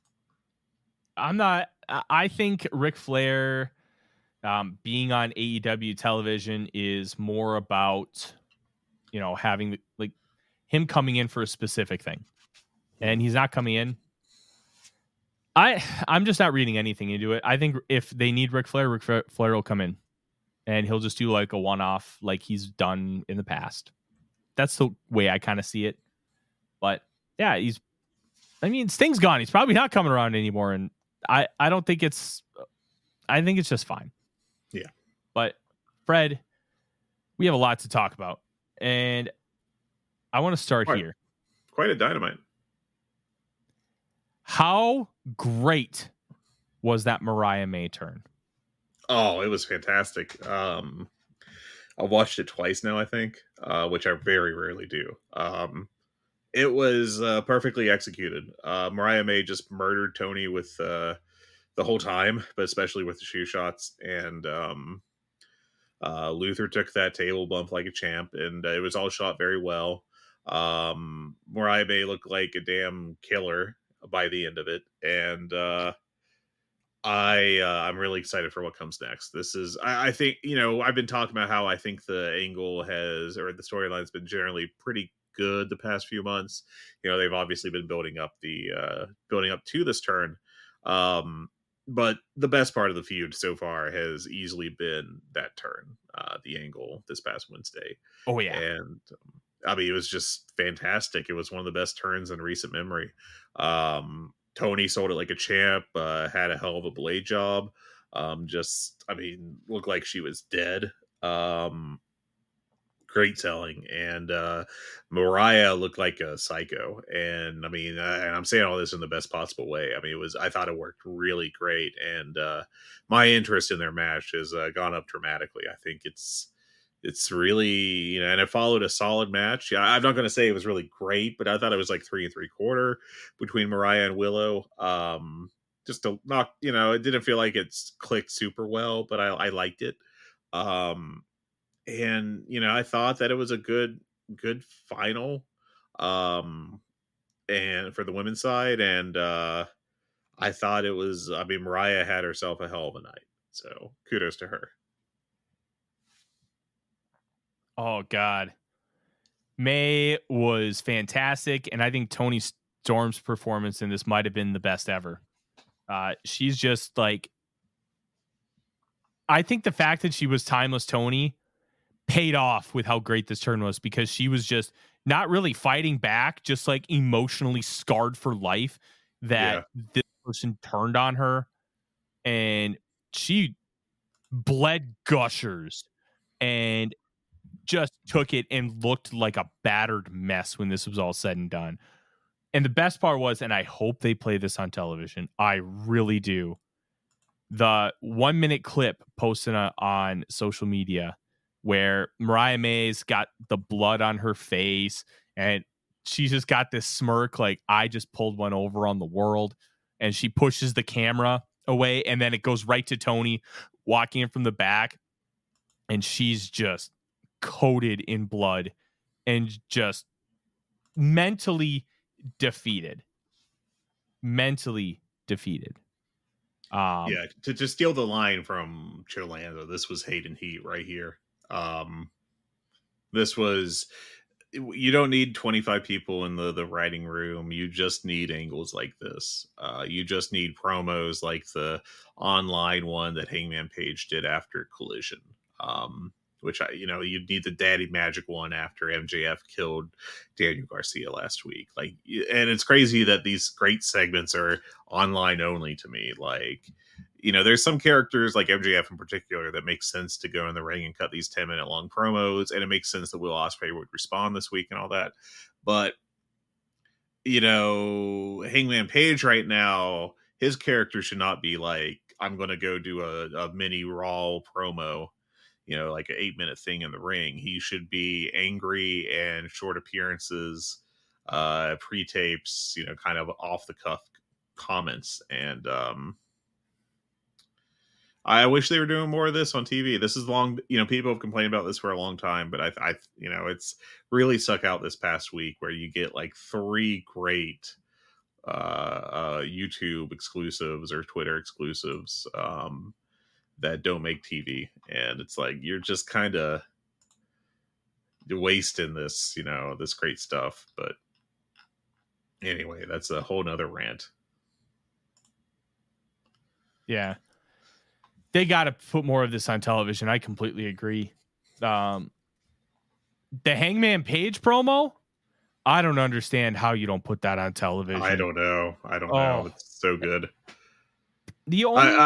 I think Ric Flair being on AEW television is more about, having like him coming in for a specific thing, and he's not coming in. I'm just not reading anything into it. I think if they need Ric Flair will come in and he'll just do like a one-off like he's done in the past. That's the way I kind of see it. But yeah, Sting's gone. He's probably not coming around anymore. And I think it's just fine. Yeah. But Fred, we have a lot to talk about. And I want to start here. Quite a Dynamite. How great was that Mariah May turn? Oh, it was fantastic. I watched it twice now, I think, which I very rarely do. It was perfectly executed. Mariah May just murdered Tony with the whole time, but especially with the shoe shots. And Luther took that table bump like a champ, and it was all shot very well. Mariah May looked like a damn killer by the end of it, and I'm really excited for what comes next. This is, I think, I've been talking about how I think the angle the storyline's been generally pretty good the past few months. They've obviously been building up to this turn, but the best part of the feud so far has easily been that turn, the angle this past Wednesday. Oh yeah, and it was just fantastic. It was one of the best turns in recent memory. Tony sold it like a champ, had a hell of a blade job. Looked like she was dead. Great selling. And Mariah looked like a psycho. And and I'm saying all this in the best possible way. I thought it worked really great. And my interest in their match has gone up dramatically. I think it's really, and it followed a solid match. Yeah, I'm not going to say it was really great, but I thought it was like 3 3/4 between Mariah and Willow. Just to not, it didn't feel like it's clicked super well, but I liked it. And I thought that it was a good final, and for the women's side, and I thought it was. Mariah had herself a hell of a night, so kudos to her. Oh, God. May was fantastic, and I think Toni Storm's performance in this might have been the best ever. She's just like... I think the fact that she was Timeless Toni paid off with how great this turn was, because she was just not really fighting back, just like emotionally scarred for life that this person turned on her, and she bled gushers and just took it and looked like a battered mess when this was all said and done. And the best part was, and I hope they play this on television, I really do, the 1 minute clip posted on social media where Mariah May's got the blood on her face and she's just got this smirk like, I just pulled one over on the world, and she pushes the camera away, and then it goes right to Toni walking in from the back, and she's just coated in blood and just mentally defeated. To steal the line from Cholanda, this was Hayden Heat right here. This was, you don't need 25 people in the writing room. You just need angles like this. You just need promos like the online one that Hangman Page did after Collision. Which you'd need the Daddy Magic one after MJF killed Daniel Garcia last week. And it's crazy that these great segments are online only to me. There's some characters like MJF in particular that makes sense to go in the ring and cut these 10-minute long promos, and it makes sense that Will Ospreay would respond this week and all that. But Hangman Page right now, his character should not be like, I'm going to go do a mini Raw promo, like an 8-minute thing in the ring. He should be angry and short appearances, pre-tapes, kind of off the cuff comments. And I wish they were doing more of this on TV. This is long, people have complained about this for a long time, but I it's really stuck out this past week where you get like 3 great YouTube exclusives or Twitter exclusives that don't make TV, and it's like you're just kind of wasting this, this great stuff. But anyway, that's a whole nother rant. Yeah. They got to put more of this on television. I completely agree. The Hangman Page promo, I don't understand how you don't put that on television. I don't know. It's so good. The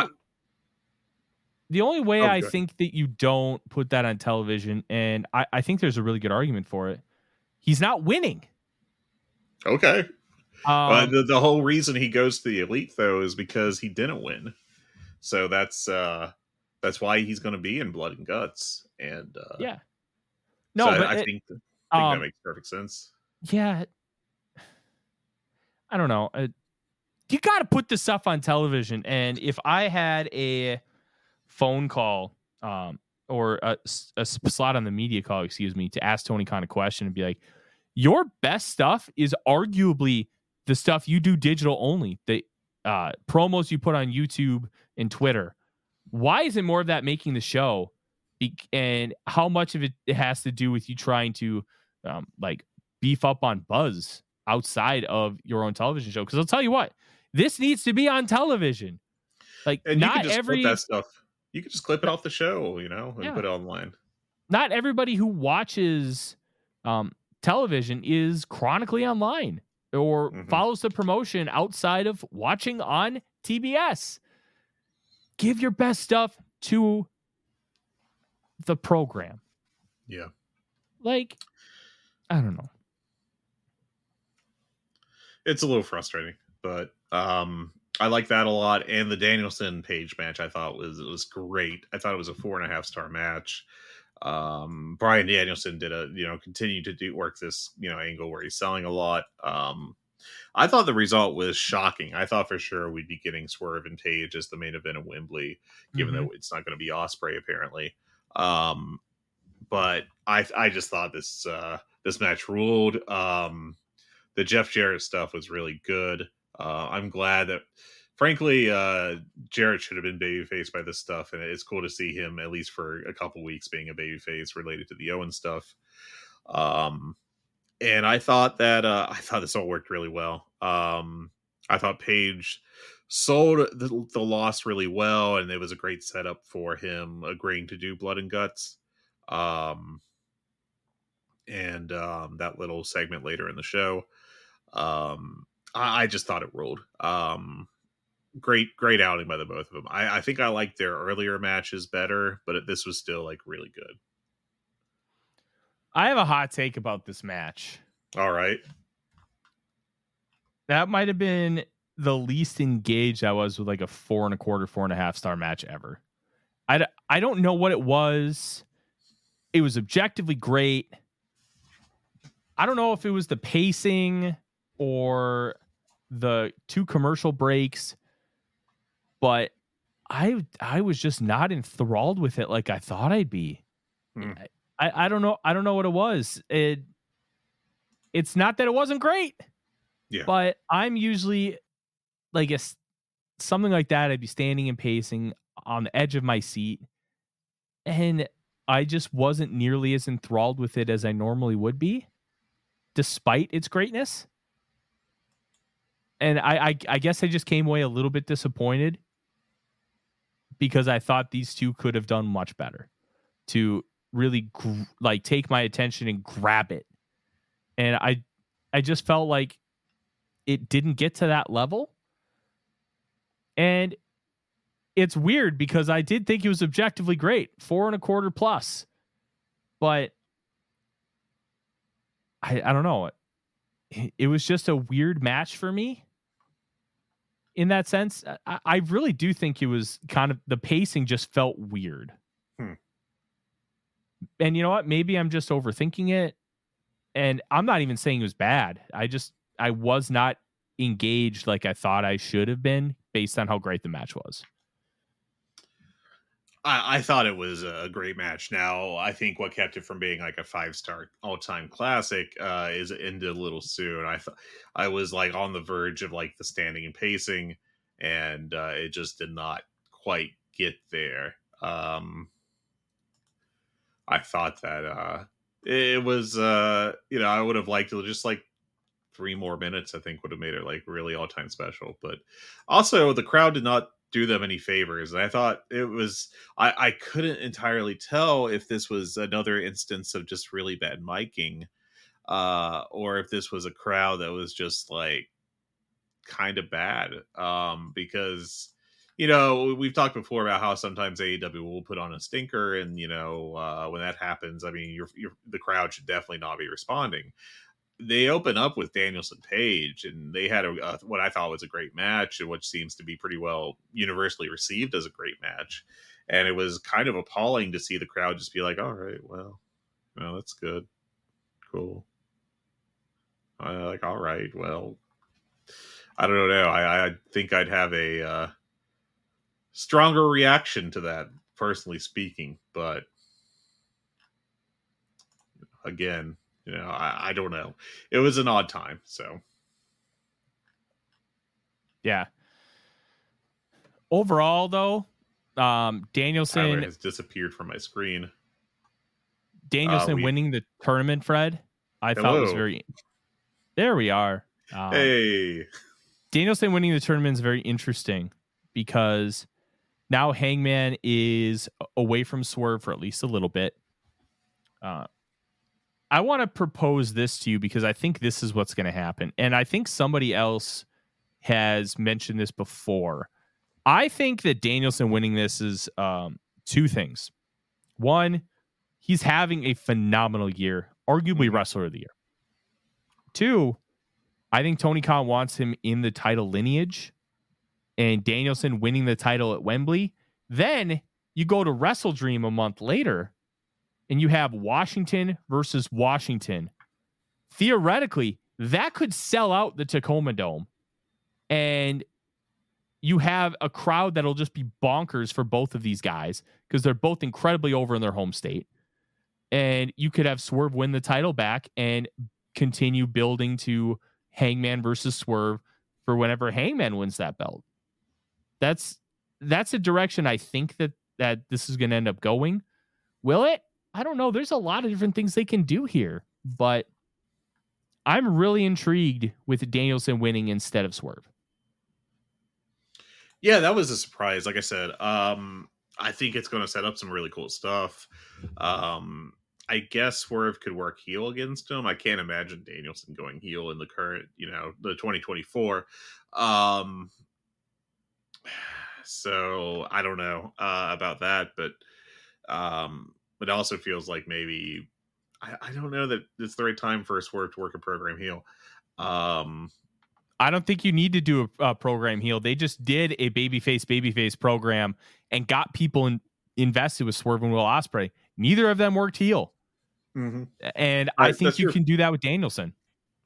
only way I think that you don't put that on television, and I think there's a really good argument for it, he's not winning. Okay. But the whole reason he goes to the Elite, though, is because he didn't win. So that's why he's going to be in Blood and Guts. And yeah, no, so but I think that makes perfect sense. Yeah, I don't know. You got to put this stuff on television. And if I had a phone call or a slot on the media call, to ask Tony Khan a question and be like, your best stuff is arguably the stuff you do digital only, the promos you put on YouTube and Twitter. Why isn't more of that making the show? And how much of it has to do with you trying to beef up on buzz outside of your own television show? Because I'll tell you what, this needs to be on television. Like, and not you can just every clip that stuff. You can just clip it off the show, and put it online. Not everybody who watches television is chronically online or follows the promotion outside of watching on TBS. Give your best stuff to the program. Yeah. Like, I don't know. It's a little frustrating, but I like that a lot. And the Danielson Page match I thought was great. I thought it was a 4.5-star match. Bryan Danielson did continue to work this, angle where he's selling a lot. I thought the result was shocking. I thought for sure we'd be getting Swerve and Page as the main event of Wembley, given that it's not going to be Ospreay apparently. But I just thought this match ruled. The Jeff Jarrett stuff was really good. I'm glad that, frankly, Jarrett should have been babyface by this stuff, and it's cool to see him at least for a couple weeks being a babyface related to the Owen stuff. And I thought that this all worked really well. I thought Page sold the loss really well, and it was a great setup for him agreeing to do Blood and Guts. And that little segment later in the show. I just thought it ruled. Great outing by the both of them. I think I liked their earlier matches better, but this was still really good. I have a hot take about this match. All right. That might have been the least engaged I was with a 4.25, 4.5-star match ever. I don't know what it was. It was objectively great. I don't know if it was the pacing or the 2 commercial breaks, but I was just not enthralled with it like I thought I'd be. I don't know. I don't know what it was. It's not that it wasn't great. Yeah. But I'm usually something like that. I'd be standing and pacing on the edge of my seat, and I just wasn't nearly as enthralled with it as I normally would be, despite its greatness. And I guess I just came away a little bit disappointed because I thought these two could have done much better to really take my attention and grab it. And I just felt like it didn't get to that level. And it's weird because I did think it was objectively great, 4.25 plus, but I don't know. It was just a weird match for me in that sense. I really do think it was kind of, the pacing just felt weird. And you know what? Maybe I'm just overthinking it. And I'm not even saying it was bad. I was not engaged like I thought I should have been based on how great the match was. I thought it was a great match. Now, I think what kept it from being like a 5-star all-time classic is it ended a little soon. I was like on the verge of like the standing and pacing, and it just did not quite get there. I thought that it was, I would have liked it just like 3 more minutes. I think would have made it like really all-time special. But also, the crowd did not do them any favors. And I thought it was, I couldn't entirely tell if this was another instance of just really bad miking, or if this was a crowd that was just like kind of bad. Because, we've talked before about how sometimes AEW will put on a stinker, and, when that happens, I mean, the crowd should definitely not be responding. They open up with Danielson Page, and they had what I thought was a great match, and which seems to be pretty well universally received as a great match. And it was kind of appalling to see the crowd just be like, all right, well, that's good. Cool. Like, all right, well, I don't know. I think I'd have a stronger reaction to that, personally speaking. But again, I don't know. It was an odd time, so. Yeah. Overall, though, Danielson Tyler has disappeared from my screen. Danielson winning the tournament, Fred, I thought was very. There we are. Hey. Danielson winning the tournament is very interesting because now Hangman is away from Swerve for at least a little bit. I want to propose this to you because I think this is what's going to happen. And I think somebody else has mentioned this before. I think that Danielson winning this is 2 things. One, he's having a phenomenal year, arguably Wrestler of the Year. 2, I think Tony Khan wants him in the title lineage, and Danielson winning the title at Wembley. Then you go to Wrestle Dream a month later, and you have Washington versus Washington. Theoretically, that could sell out the Tacoma Dome. And you have a crowd that'll just be bonkers for both of these guys because they're both incredibly over in their home state. And you could have Swerve win the title back and continue building to Hangman versus Swerve for whenever Hangman wins that belt. That's a direction I think that this is going to end up going. Will it? I don't know. There's a lot of different things they can do here, but I'm really intrigued with Danielson winning instead of Swerve. Yeah, that was a surprise. Like I said, I think it's going to set up some really cool stuff. I guess Swerve could work heel against him. I can't imagine Danielson going heel in the current, the 2024. So I don't know about that, but it also feels like maybe I don't know that it's the right time for Swerve to work a program heel. I don't think you need to do a program heel. They just did a babyface program and got people invested with Swerve and Will Ospreay. Neither of them worked heel. Mm-hmm. And I think you can do that with Danielson.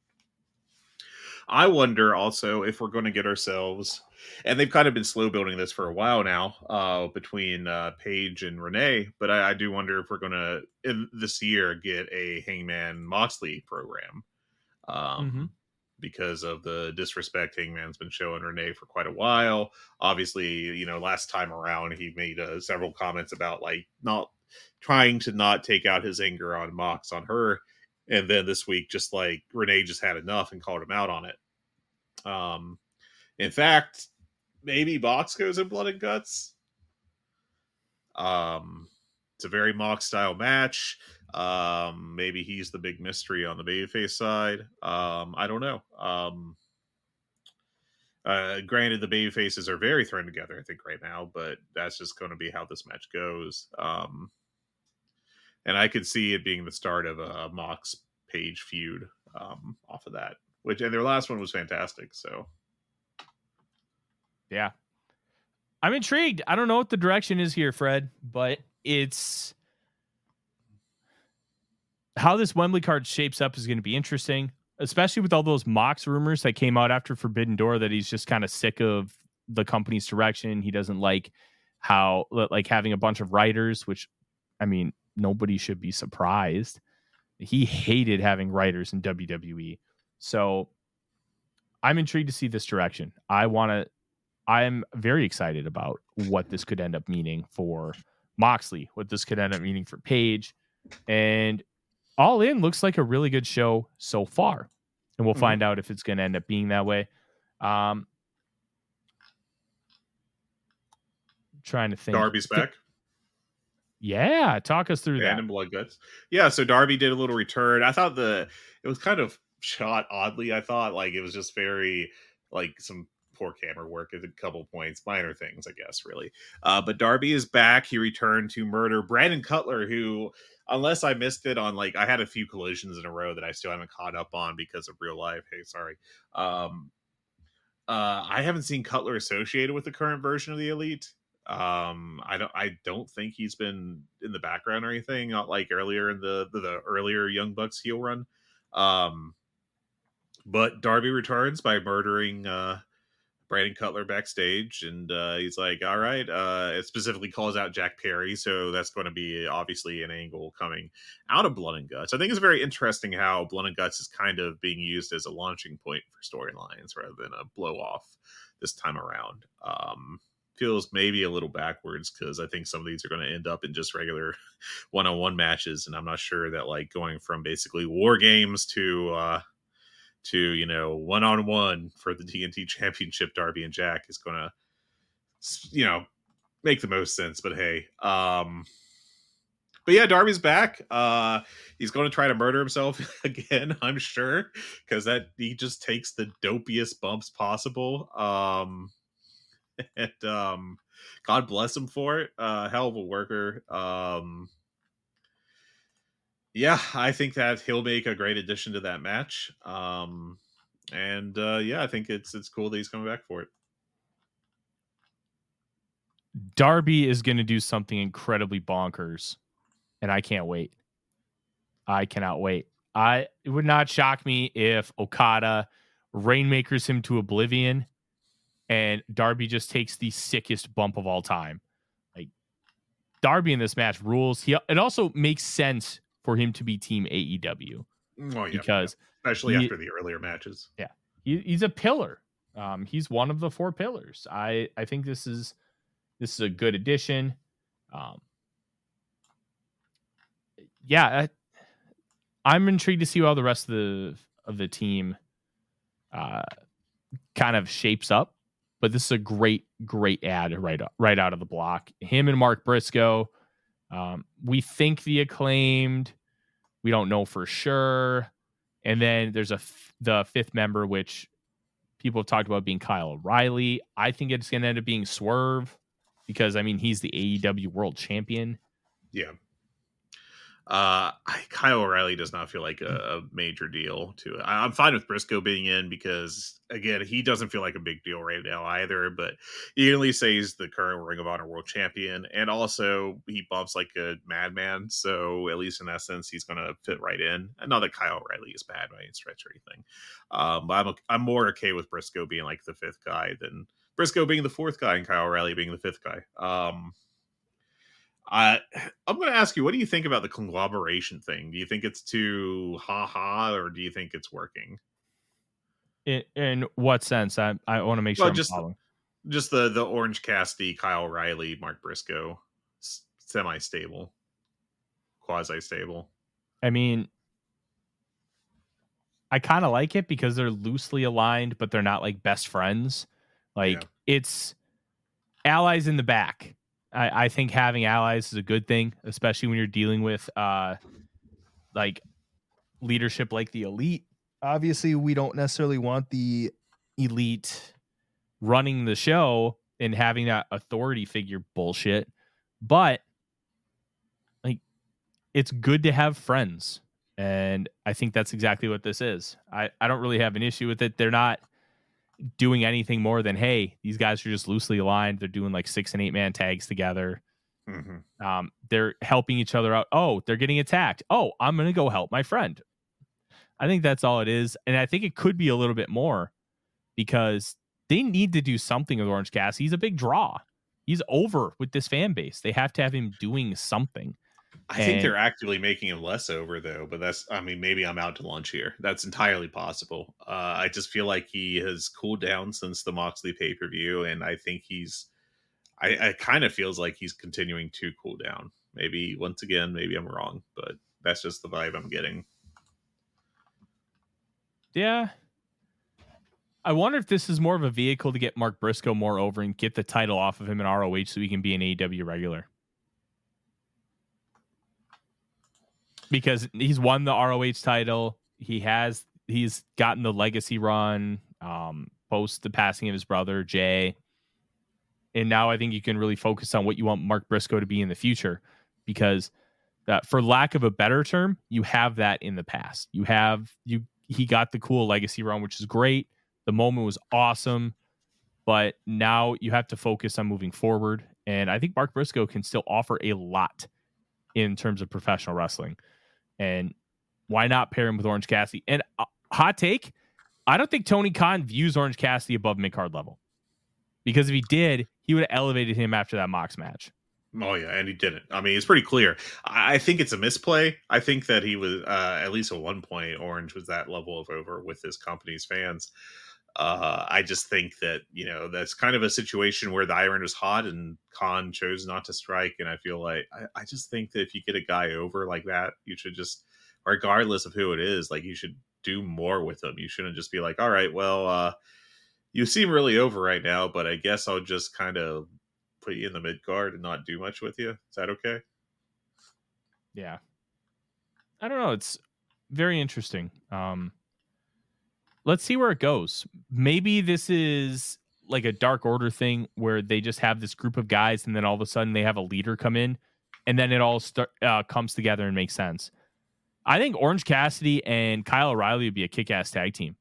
I wonder also if we're going to get ourselves, and they've kind of been slow building this for a while now, between Paige and Renee, but I do wonder if we're going to, this year, get a Hangman Moxley program. Because of the disrespect Hangman's been showing Renee for quite a while. Obviously, last time around, he made several comments about like not trying to not take out his anger on Mox on her. And then this week, just like Renee just had enough and called him out on it. In fact, maybe Mox goes in blood and guts. It's a very Mox style match. Maybe he's the big mystery on the babyface side. I don't know. Granted, the babyfaces are very thrown together, I think, right now, but that's just going to be how this match goes. And I could see it being the start of a Mox Page feud off of that, and their last one was fantastic. So, yeah, I'm intrigued. I don't know what the direction is here, Fred, but it's how this Wembley card shapes up is going to be interesting, especially with all those Mox rumors that came out after Forbidden Door that he's just kind of sick of the company's direction. He doesn't like how like having a bunch of writers, which I mean, nobody should be surprised. He hated having writers in WWE. So I'm intrigued to see this direction. I'm very excited about what this could end up meaning for Moxley, what this could end up meaning for Paige. And All In looks like a really good show so far. And we'll find out if it's going to end up being that way. Trying to think. Darby's back. Yeah, talk us through that. And Blood Guts. Yeah, so Darby did a little return. I thought it was kind of shot oddly. I thought like it was just very like some poor camera work at a couple points, minor things, I guess, really. But Darby is back. He returned to murder Brandon Cutler, who, unless I missed it on like I had a few collisions in a row that I still haven't caught up on because of real life. Hey, sorry. I haven't seen Cutler associated with the current version of the Elite. I don't think he's been in the background or anything, not like earlier in the earlier Young Bucks heel run. But Darby returns by murdering Brandon Cutler backstage, and he's like, all right, it specifically calls out Jack Perry, so that's going to be obviously an angle coming out of Blood and Guts. I think it's very interesting how Blood and Guts is kind of being used as a launching point for storylines rather than a blow off this time around. Feels maybe a little backwards because I think some of these are going to end up in just regular one-on-one matches, and I'm not sure that like going from basically war games to one-on-one for the TNT Championship, Darby and Jack is going to make the most sense. But hey, but yeah, Darby's back. He's going to try to murder himself again, I'm sure, because that he just takes the dopiest bumps possible. And God bless him for it. Hell of a worker. Yeah, I think that he'll make a great addition to that match. I think it's cool that he's coming back for it. Darby is going to do something incredibly bonkers, and I can't wait. I cannot wait. It would not shock me if Okada rainmakers him to oblivion and Darby just takes the sickest bump of all time. Like, Darby in this match rules. It also makes sense for him to be Team AEW. Oh, yeah, because especially after the earlier matches. Yeah, he's a pillar. He's one of the 4 pillars. I think this is a good addition. I'm intrigued to see how the rest of the team kind of shapes up. But this is a great ad right out of the block. Him and Mark Briscoe. We think the Acclaimed. We don't know for sure. And then there's the 5th member, which people have talked about being Kyle O'Reilly. I think it's going to end up being Swerve because, I mean, he's the AEW World Champion. Yeah. Kyle O'Reilly does not feel like a major deal to it. I'm fine with Briscoe being in because, again, he doesn't feel like a big deal right now either, but you can at least say he's the current Ring of Honor World Champion, and also he bumps like a madman, so at least in that sense, he's going to fit right in. And not that Kyle O'Reilly is bad by any stretch or anything, but I'm more okay with Briscoe being like the 5th guy than Briscoe being the 4th guy and Kyle O'Reilly being the 5th guy. I'm going to ask you, what do you think about the conglomeration thing? Do you think it's too ha-ha, or do you think it's working? In what sense? I want to make sure I'm following. Just the Orange Cassidy, Kyle O'Reilly, Mark Briscoe, semi-stable, quasi-stable. I mean, I kind of like it because they're loosely aligned, but they're not like best friends. It's allies in the back. I think having allies is a good thing, especially when you're dealing with like leadership like the Elite. Obviously, we don't necessarily want the Elite running the show and having that authority figure bullshit, but like it's good to have friends, and I think that's exactly what this is. I don't really have an issue with it. They're not doing anything more than, hey, these guys are just loosely aligned. They're doing like 6 and 8 man tags together. Mm-hmm. They're helping each other out. Oh, they're getting attacked. Oh, I'm going to go help my friend. I think that's all it is. And I think it could be a little bit more because they need to do something with Orange Cassidy. He's a big draw. He's over with this fan base. They have to have him doing something. I think they're actively making him less over, though. But maybe I'm out to lunch here. That's entirely possible. I just feel like he has cooled down since the Moxley pay-per-view, and I think I kind of feels like he's continuing to cool down. Maybe, once again, maybe I'm wrong, but that's just the vibe I'm getting. Yeah. I wonder if this is more of a vehicle to get Mark Briscoe more over and get the title off of him in ROH so he can be an AEW regular. Because he's won the ROH title. He's gotten the legacy run post the passing of his brother, Jay. And now I think you can really focus on what you want Mark Briscoe to be in the future. Because for lack of a better term, you have that in the past. He got the cool legacy run, which is great. The moment was awesome, but now you have to focus on moving forward. And I think Mark Briscoe can still offer a lot in terms of professional wrestling. And why not pair him with Orange Cassidy? And hot take, I don't think Tony Khan views Orange Cassidy above mid-card level. Because if he did, he would have elevated him after that Mox match. Oh, yeah, and he didn't. I mean, it's pretty clear. I think it's a misplay. I think that he was, at least at one point, Orange was that level of over with his company's fans. I just think that, that's kind of a situation where the iron was hot and Khan chose not to strike. And I feel like, I just think that if you get a guy over like that, you should just, regardless of who it is, like, you should do more with them. You shouldn't just be like, all right, well, you seem really over right now, but I guess I'll just kind of put you in the mid card and not do much with you. Is that okay? Yeah. I don't know. It's very interesting. Let's see where it goes. Maybe this is like a Dark Order thing where they just have this group of guys and then all of a sudden they have a leader come in and then it all comes together and makes sense. I think Orange Cassidy and Kyle O'Reilly would be a kick-ass tag team.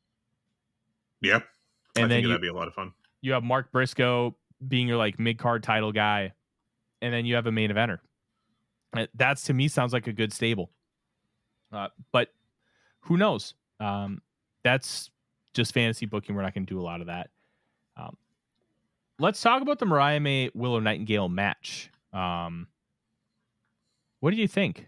Yeah. And then that'd be a lot of fun. You have Mark Briscoe being your like mid-card title guy, and then you have a main eventer. That's, to me, sounds like a good stable. But who knows? That's just fantasy booking. We're not going to do a lot of that. Let's talk about the Mariah May Willow Nightingale match. What do you think?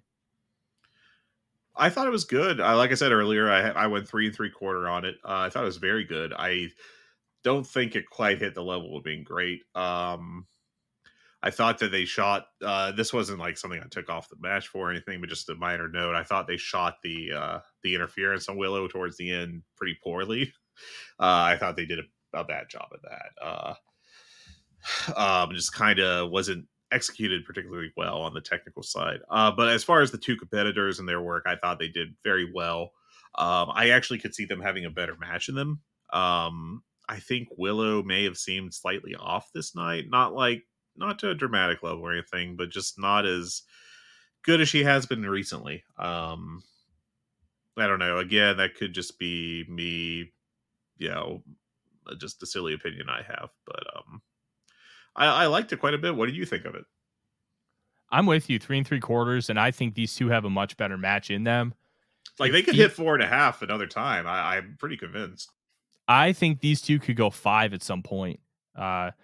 I thought it was good. Like I said earlier, I went 3 3/4 on it. I thought it was very good. I don't think it quite hit the level of being great. I thought that they shot. This wasn't like something I took off the match for or anything, but just a minor note. I thought they shot the interference on Willow towards the end pretty poorly. I thought they did a bad job of that. Just kind of wasn't executed particularly well on the technical side. But as far as the two competitors and their work, I thought they did very well. I actually could see them having a better match in them. I think Willow may have seemed slightly off this night. Not to a dramatic level or anything, but just not as good as she has been recently. I don't know. Again, that could just be me, just a silly opinion I have. But I liked it quite a bit. What do you think of it? I'm with you, 3 3/4, and I think these two have a much better match in them. Like, they could hit 4.5 another time. I'm pretty convinced. I think these two could go 5 at some point. I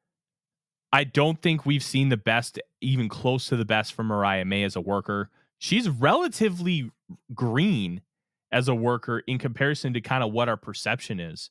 don't think we've seen the best, even close to the best, from Mariah May as a worker. She's relatively green as a worker in comparison to kind of what our perception is.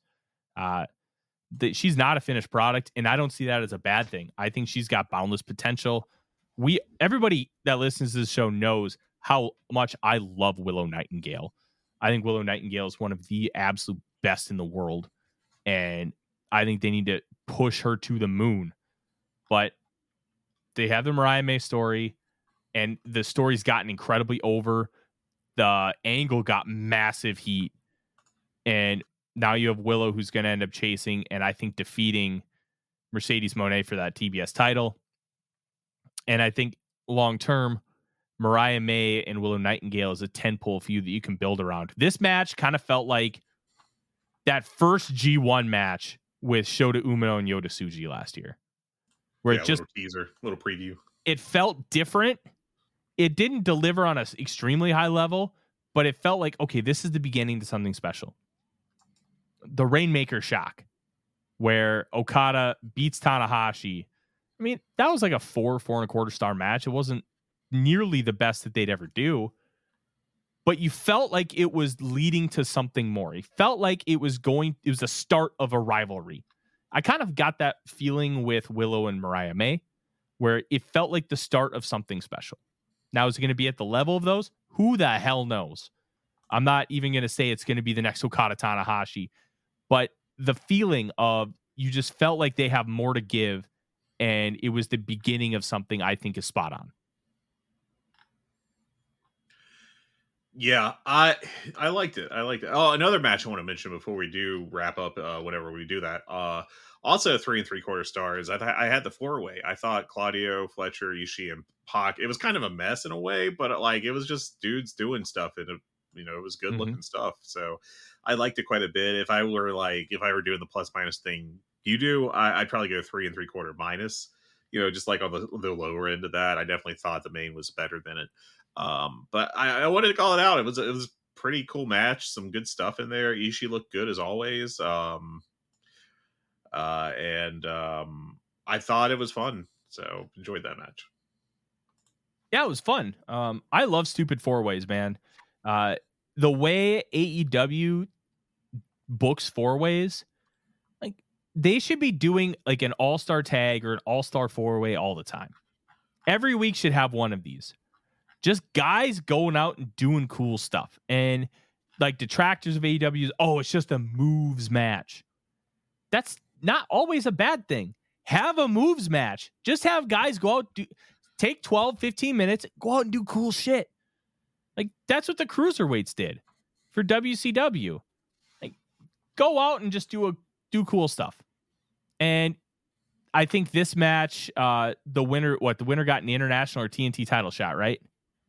That she's not a finished product, and I don't see that as a bad thing. I think she's got boundless potential. Everybody that listens to this show knows how much I love Willow Nightingale. I think Willow Nightingale is one of the absolute best in the world, and I think they need to push her to the moon. But they have the Mariah May story, and the story's gotten incredibly over. The angle got massive heat, and now you have Willow, who's going to end up chasing and I think defeating Mercedes Moné for that TBS title. And I think long term, Mariah May and Willow Nightingale is a 10-pole feud that you can build around. This match kind of felt like that first G1 match with Shota Umino and Yota Tsuji last year, where it just little teaser, little preview. It felt different. It didn't deliver on an extremely high level, but it felt like, okay, this is the beginning to something special. The Rainmaker shock, where Okada beats Tanahashi, I mean, that was like a 4.25 star match. It wasn't nearly the best that they'd ever do, but you felt like it was leading to something more. It felt like it was the start of a rivalry. I kind of got that feeling with Willow and Mariah May, where it felt like the start of something special. Now, is it going to be at the level of those? Who the hell knows? I'm not even going to say it's going to be the next Okada Tanahashi, but the feeling of you just felt like they have more to give, and it was the beginning of something I think is spot on. Yeah, I liked it. Oh, another match I want to mention before we do wrap up, whenever we do that. Also 3.75 stars. I had the 4-way. I thought Claudio, Fletcher, Ishii, and Pac. It was kind of a mess in a way, but like it was just dudes doing stuff, and it was good looking stuff. So I liked it quite a bit. If I were doing the plus minus thing you do, I'd probably go 3.75 minus. Just like on the lower end of that. I definitely thought the main was better than it. But I wanted to call it out. It was a pretty cool match. Some good stuff in there. Ishii looked good as always. I thought it was fun. So enjoyed that match. Yeah, it was fun. I love stupid 4-ways, man. The way AEW books 4-ways, like they should be doing like an all-star tag or an all-star 4-way all the time. Every week should have one of these. Just guys going out and doing cool stuff. And like detractors of AEW is, it's just a moves match. That's not always a bad thing. Have a moves match. Just have guys go out, take 12, 15 minutes, go out and do cool shit. Like that's what the cruiserweights did for WCW. Like go out and just do cool stuff. And I think this match, the winner got an international or TNT title shot, right?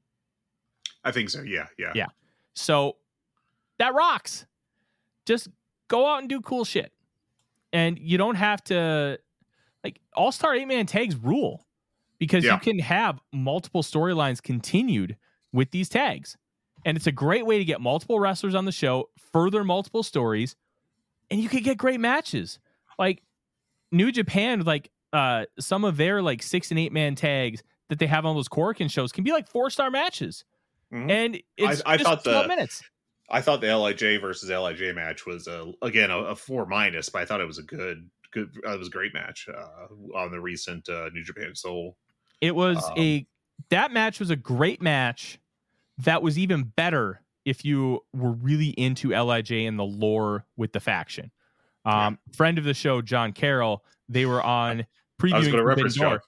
I think so. Yeah. So that rocks. Just go out and do cool shit. And you don't have to like all-star 8-man tags rule because you can have multiple storylines continued with these tags. And it's a great way to get multiple wrestlers on the show, further multiple stories, and you could get great matches. Like New Japan, like some of their like 6 and 8-man tags that they have on those Korakuen shows can be like 4-star matches. Mm-hmm. And it's I just thought 12 minutes. I thought the LIJ versus LIJ match was again a 4 minus, but I thought it was a good. It was a great match on the recent New Japan Soul. It was that match was a great match. That was even better if you were really into LIJ and the lore with the faction. Friend of the show, John Carroll, they were on previewing Forbidden Door.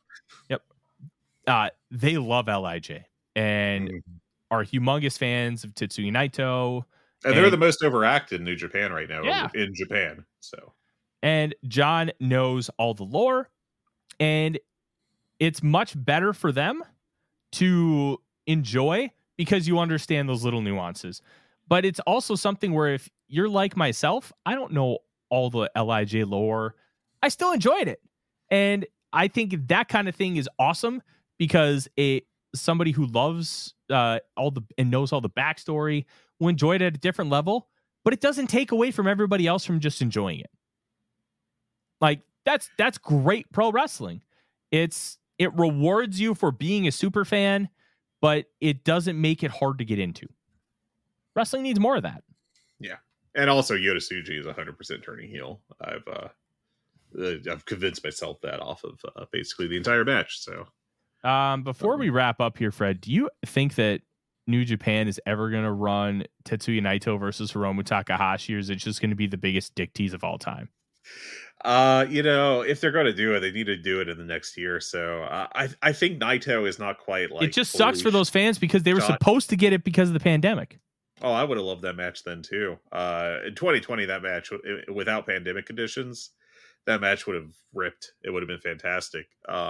Yep. They love LIJ and are humongous fans of Tetsuya Naito. And they're the most overacted in New Japan right now in Japan. So, and John knows all the lore, and it's much better for them to enjoy because you understand those little nuances. But it's also something where if you're like myself, I don't know all the LIJ lore. I still enjoyed it. And I think that kind of thing is awesome because somebody who loves and knows all the backstory will enjoy it at a different level, but it doesn't take away from everybody else from just enjoying it. Like that's great pro wrestling. It rewards you for being a super fan, but it doesn't make it hard to get into. Wrestling needs more of that. Yeah. And also Yota Tsuji is 100% turning heel. I've convinced myself that off of basically the entire match. So before we wrap up here, Fred, do you think that New Japan is ever going to run Tetsuya Naito versus Hiromu Takahashi, or is it just going to be the biggest dick tease of all time? If they're going to do it, they need to do it in the next year. So I think Naito is not quite like it. Just sucks for those fans because they were supposed to get it because of the pandemic. Oh, I would have loved that match then too. In 2020, that match without pandemic conditions, that match would have ripped. It would have been fantastic.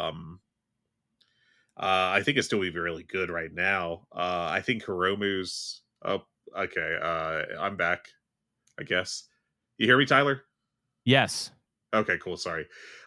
I think it's still be really good right now. I think Hiromu's okay. I'm back, I guess. You hear me, Tyler? Yes. Okay, cool. Sorry.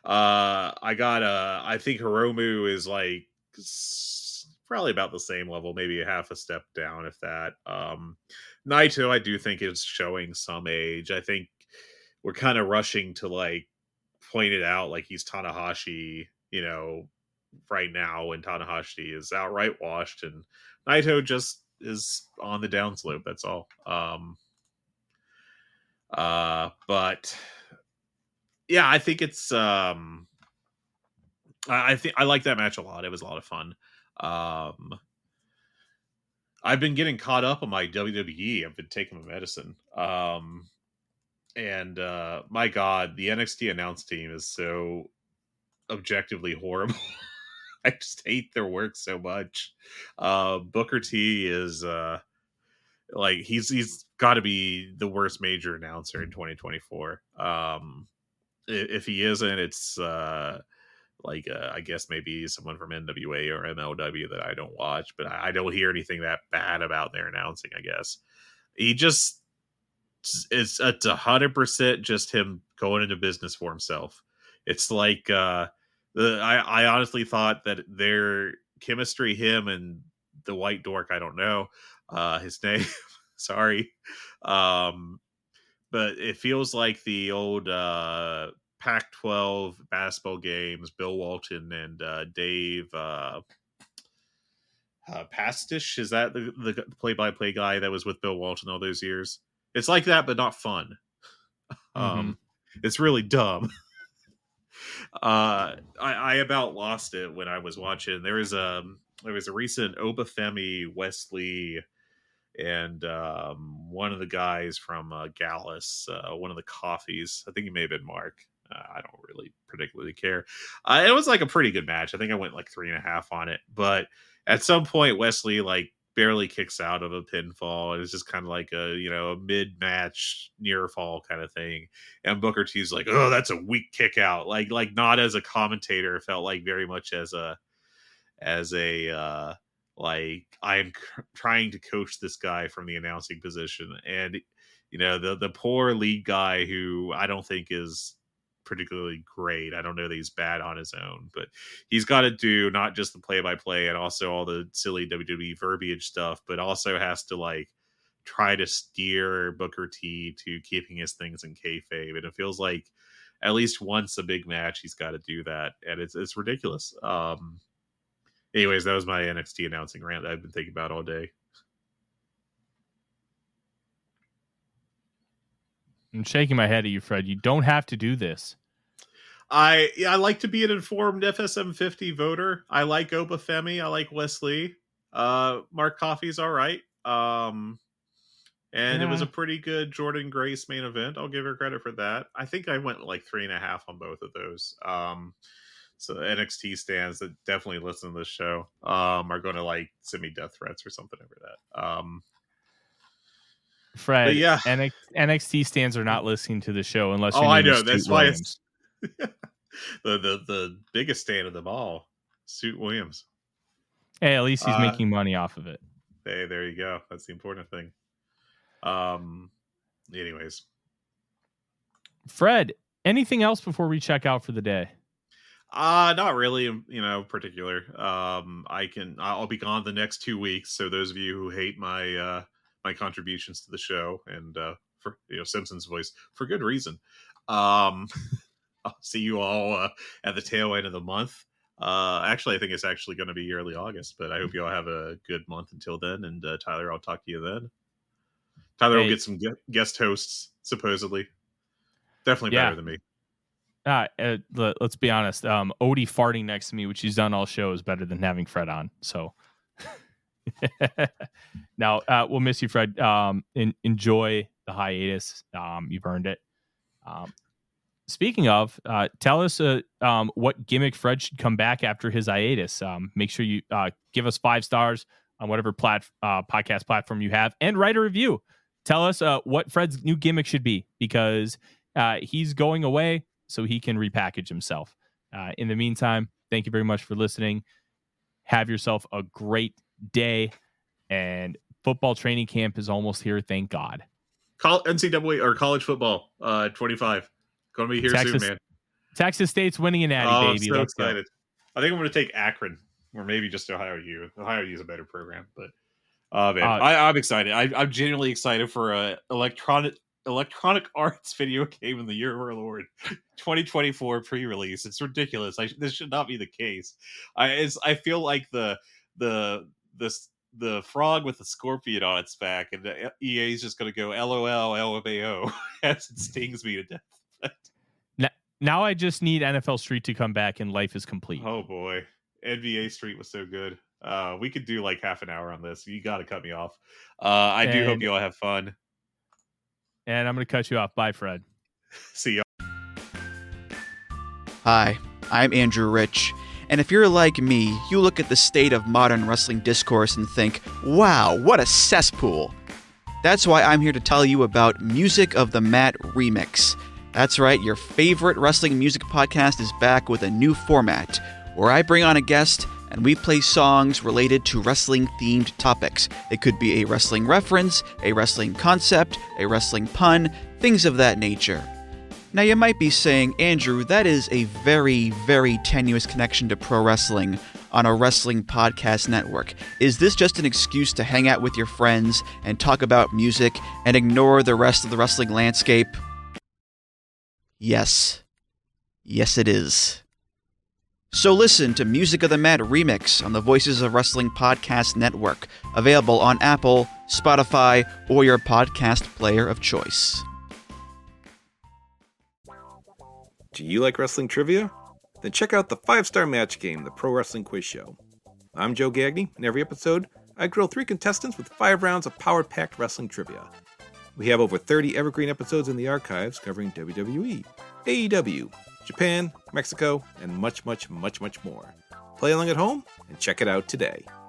I think Hiromu is like probably about the same level, maybe a half a step down, if that. Naito, I do think is showing some age. I think we're kind of rushing to like point it out like he's Tanahashi, right now when Tanahashi is outright washed and Naito just is on the downslope. That's all. But yeah, I think it's I think I like that match a lot. It was a lot of fun. I've been getting caught up on my WWE. I've been taking my medicine. And my God, the NXT announce team is so objectively horrible. I just hate their work so much. Booker T is like he's got to be the worst major announcer in 2024. If he isn't, it's I guess maybe someone from NWA or MLW that I don't watch, but I don't hear anything that bad about their announcing. I guess he just it's 100% just him going into business for himself. It's like I honestly thought that their chemistry, him and the white dork, I don't know his name, sorry, but it feels like the old Pac-12 basketball games, Bill Walton and Dave Pastish. Is that the play-by-play guy that was with Bill Walton all those years? It's like that, but not fun. It's really dumb. I about lost it when I was watching. There was a recent Obafemi, Wesley, and one of the guys from Gallus, one of the coffees. I think he may have been Mark. I don't really particularly care. It was like a pretty good match. I think I went like 3.5 on it. But at some point, Wesley like barely kicks out of a pinfall. It's just kind of like a mid-match near fall kind of thing. And Booker T's like, oh, that's a weak kick out. Like not as a commentator, it felt like very much as a like I am trying to coach this guy from the announcing position. And the poor lead guy who I don't think is particularly great. I don't know that he's bad on his own, but he's got to do not just the play-by-play and also all the silly WWE verbiage stuff, but also has to like try to steer Booker T to keeping his things in kayfabe. And it feels like at least once a big match, he's got to do that. And it's ridiculous. Anyways, that was my NXT announcing rant that I've been thinking about all day. I'm shaking my head at you, Fred. You don't have to do this. I like to be an informed FSM 50 voter. I like Obafemi. I like Wesley. Mark Coffey's all right. It was a pretty good Jordan Grace main event. I'll give her credit for that. I think I went like 3.5 on both of those. So NXT stands that definitely listen to this show are going to like send me death threats or something over that. Fred, yeah, NXT stands are not listening to the show unless you I know that's why it's the biggest stand of them all, Suit Williams. Hey, at least he's making money off of it. Hey, there you go. That's the important thing. Anyways, Fred, anything else before we check out for the day? Not really, particular. I'll be gone the next 2 weeks. So those of you who hate my contributions to the show and for Simpson's voice for good reason, I'll see you all at the tail end of the month. Actually, I think it's actually going to be early August, but I hope you all have a good month until then. And Tyler, I'll talk to you then. Tyler will get some guest hosts, supposedly. Definitely better than me. Let's be honest. Odie farting next to me, which he's done all show, is better than having Fred on. So now we'll miss you, Fred. Enjoy the hiatus. You've earned it. Speaking of, tell us what gimmick Fred should come back after his hiatus. Make sure you give us 5 stars on whatever podcast platform you have, and write a review. Tell us what Fred's new gimmick should be, because he's going away so he can repackage himself. In the meantime, thank you very much for listening. Have yourself a great day, and football training camp is almost here. Thank God. NCAA or college football 25. Going to be here soon, man. Texas State's winning an Natty, baby. I'm so excited. I think I'm going to take Akron, or maybe just Ohio U. Ohio U is a better program, but man, I'm excited. I'm genuinely excited for electronic Electronic Arts video game in the year of our Lord 2024 pre-release. It's ridiculous. This should not be the case. I feel like the frog with the scorpion on its back, and the EA is just going to go LOL LMAO as it stings me to death. Now I just need NFL Street to come back and life is complete. Oh boy, NBA Street was so good. We could do like half an hour on this. You got to cut me off. I do hope you all have fun. And I'm going to cut you off. Bye, Fred. See ya. Hi, I'm Andrew Rich. And if you're like me, you look at the state of modern wrestling discourse and think, wow, what a cesspool. That's why I'm here to tell you about Music of the Mat Remix. That's right, your favorite wrestling music podcast is back with a new format, where I bring on a guest and we play songs related to wrestling-themed topics. It could be a wrestling reference, a wrestling concept, a wrestling pun, things of that nature. Now you might be saying, Andrew, that is a very, very tenuous connection to pro wrestling on a wrestling podcast network. Is this just an excuse to hang out with your friends and talk about music and ignore the rest of the wrestling landscape? Yes. Yes, it is. So listen to Music of the Mat Remix on the Voices of Wrestling Podcast Network, available on Apple, Spotify, or your podcast player of choice. Do you like wrestling trivia? Then check out the 5-Star Match Game, the Pro Wrestling Quiz Show. I'm Joe Gagney, and every episode, I grill 3 contestants with 5 rounds of power-packed wrestling trivia. We have over 30 evergreen episodes in the archives covering WWE, AEW, Japan, Mexico, and much, much, much, much more. Play along at home and check it out today.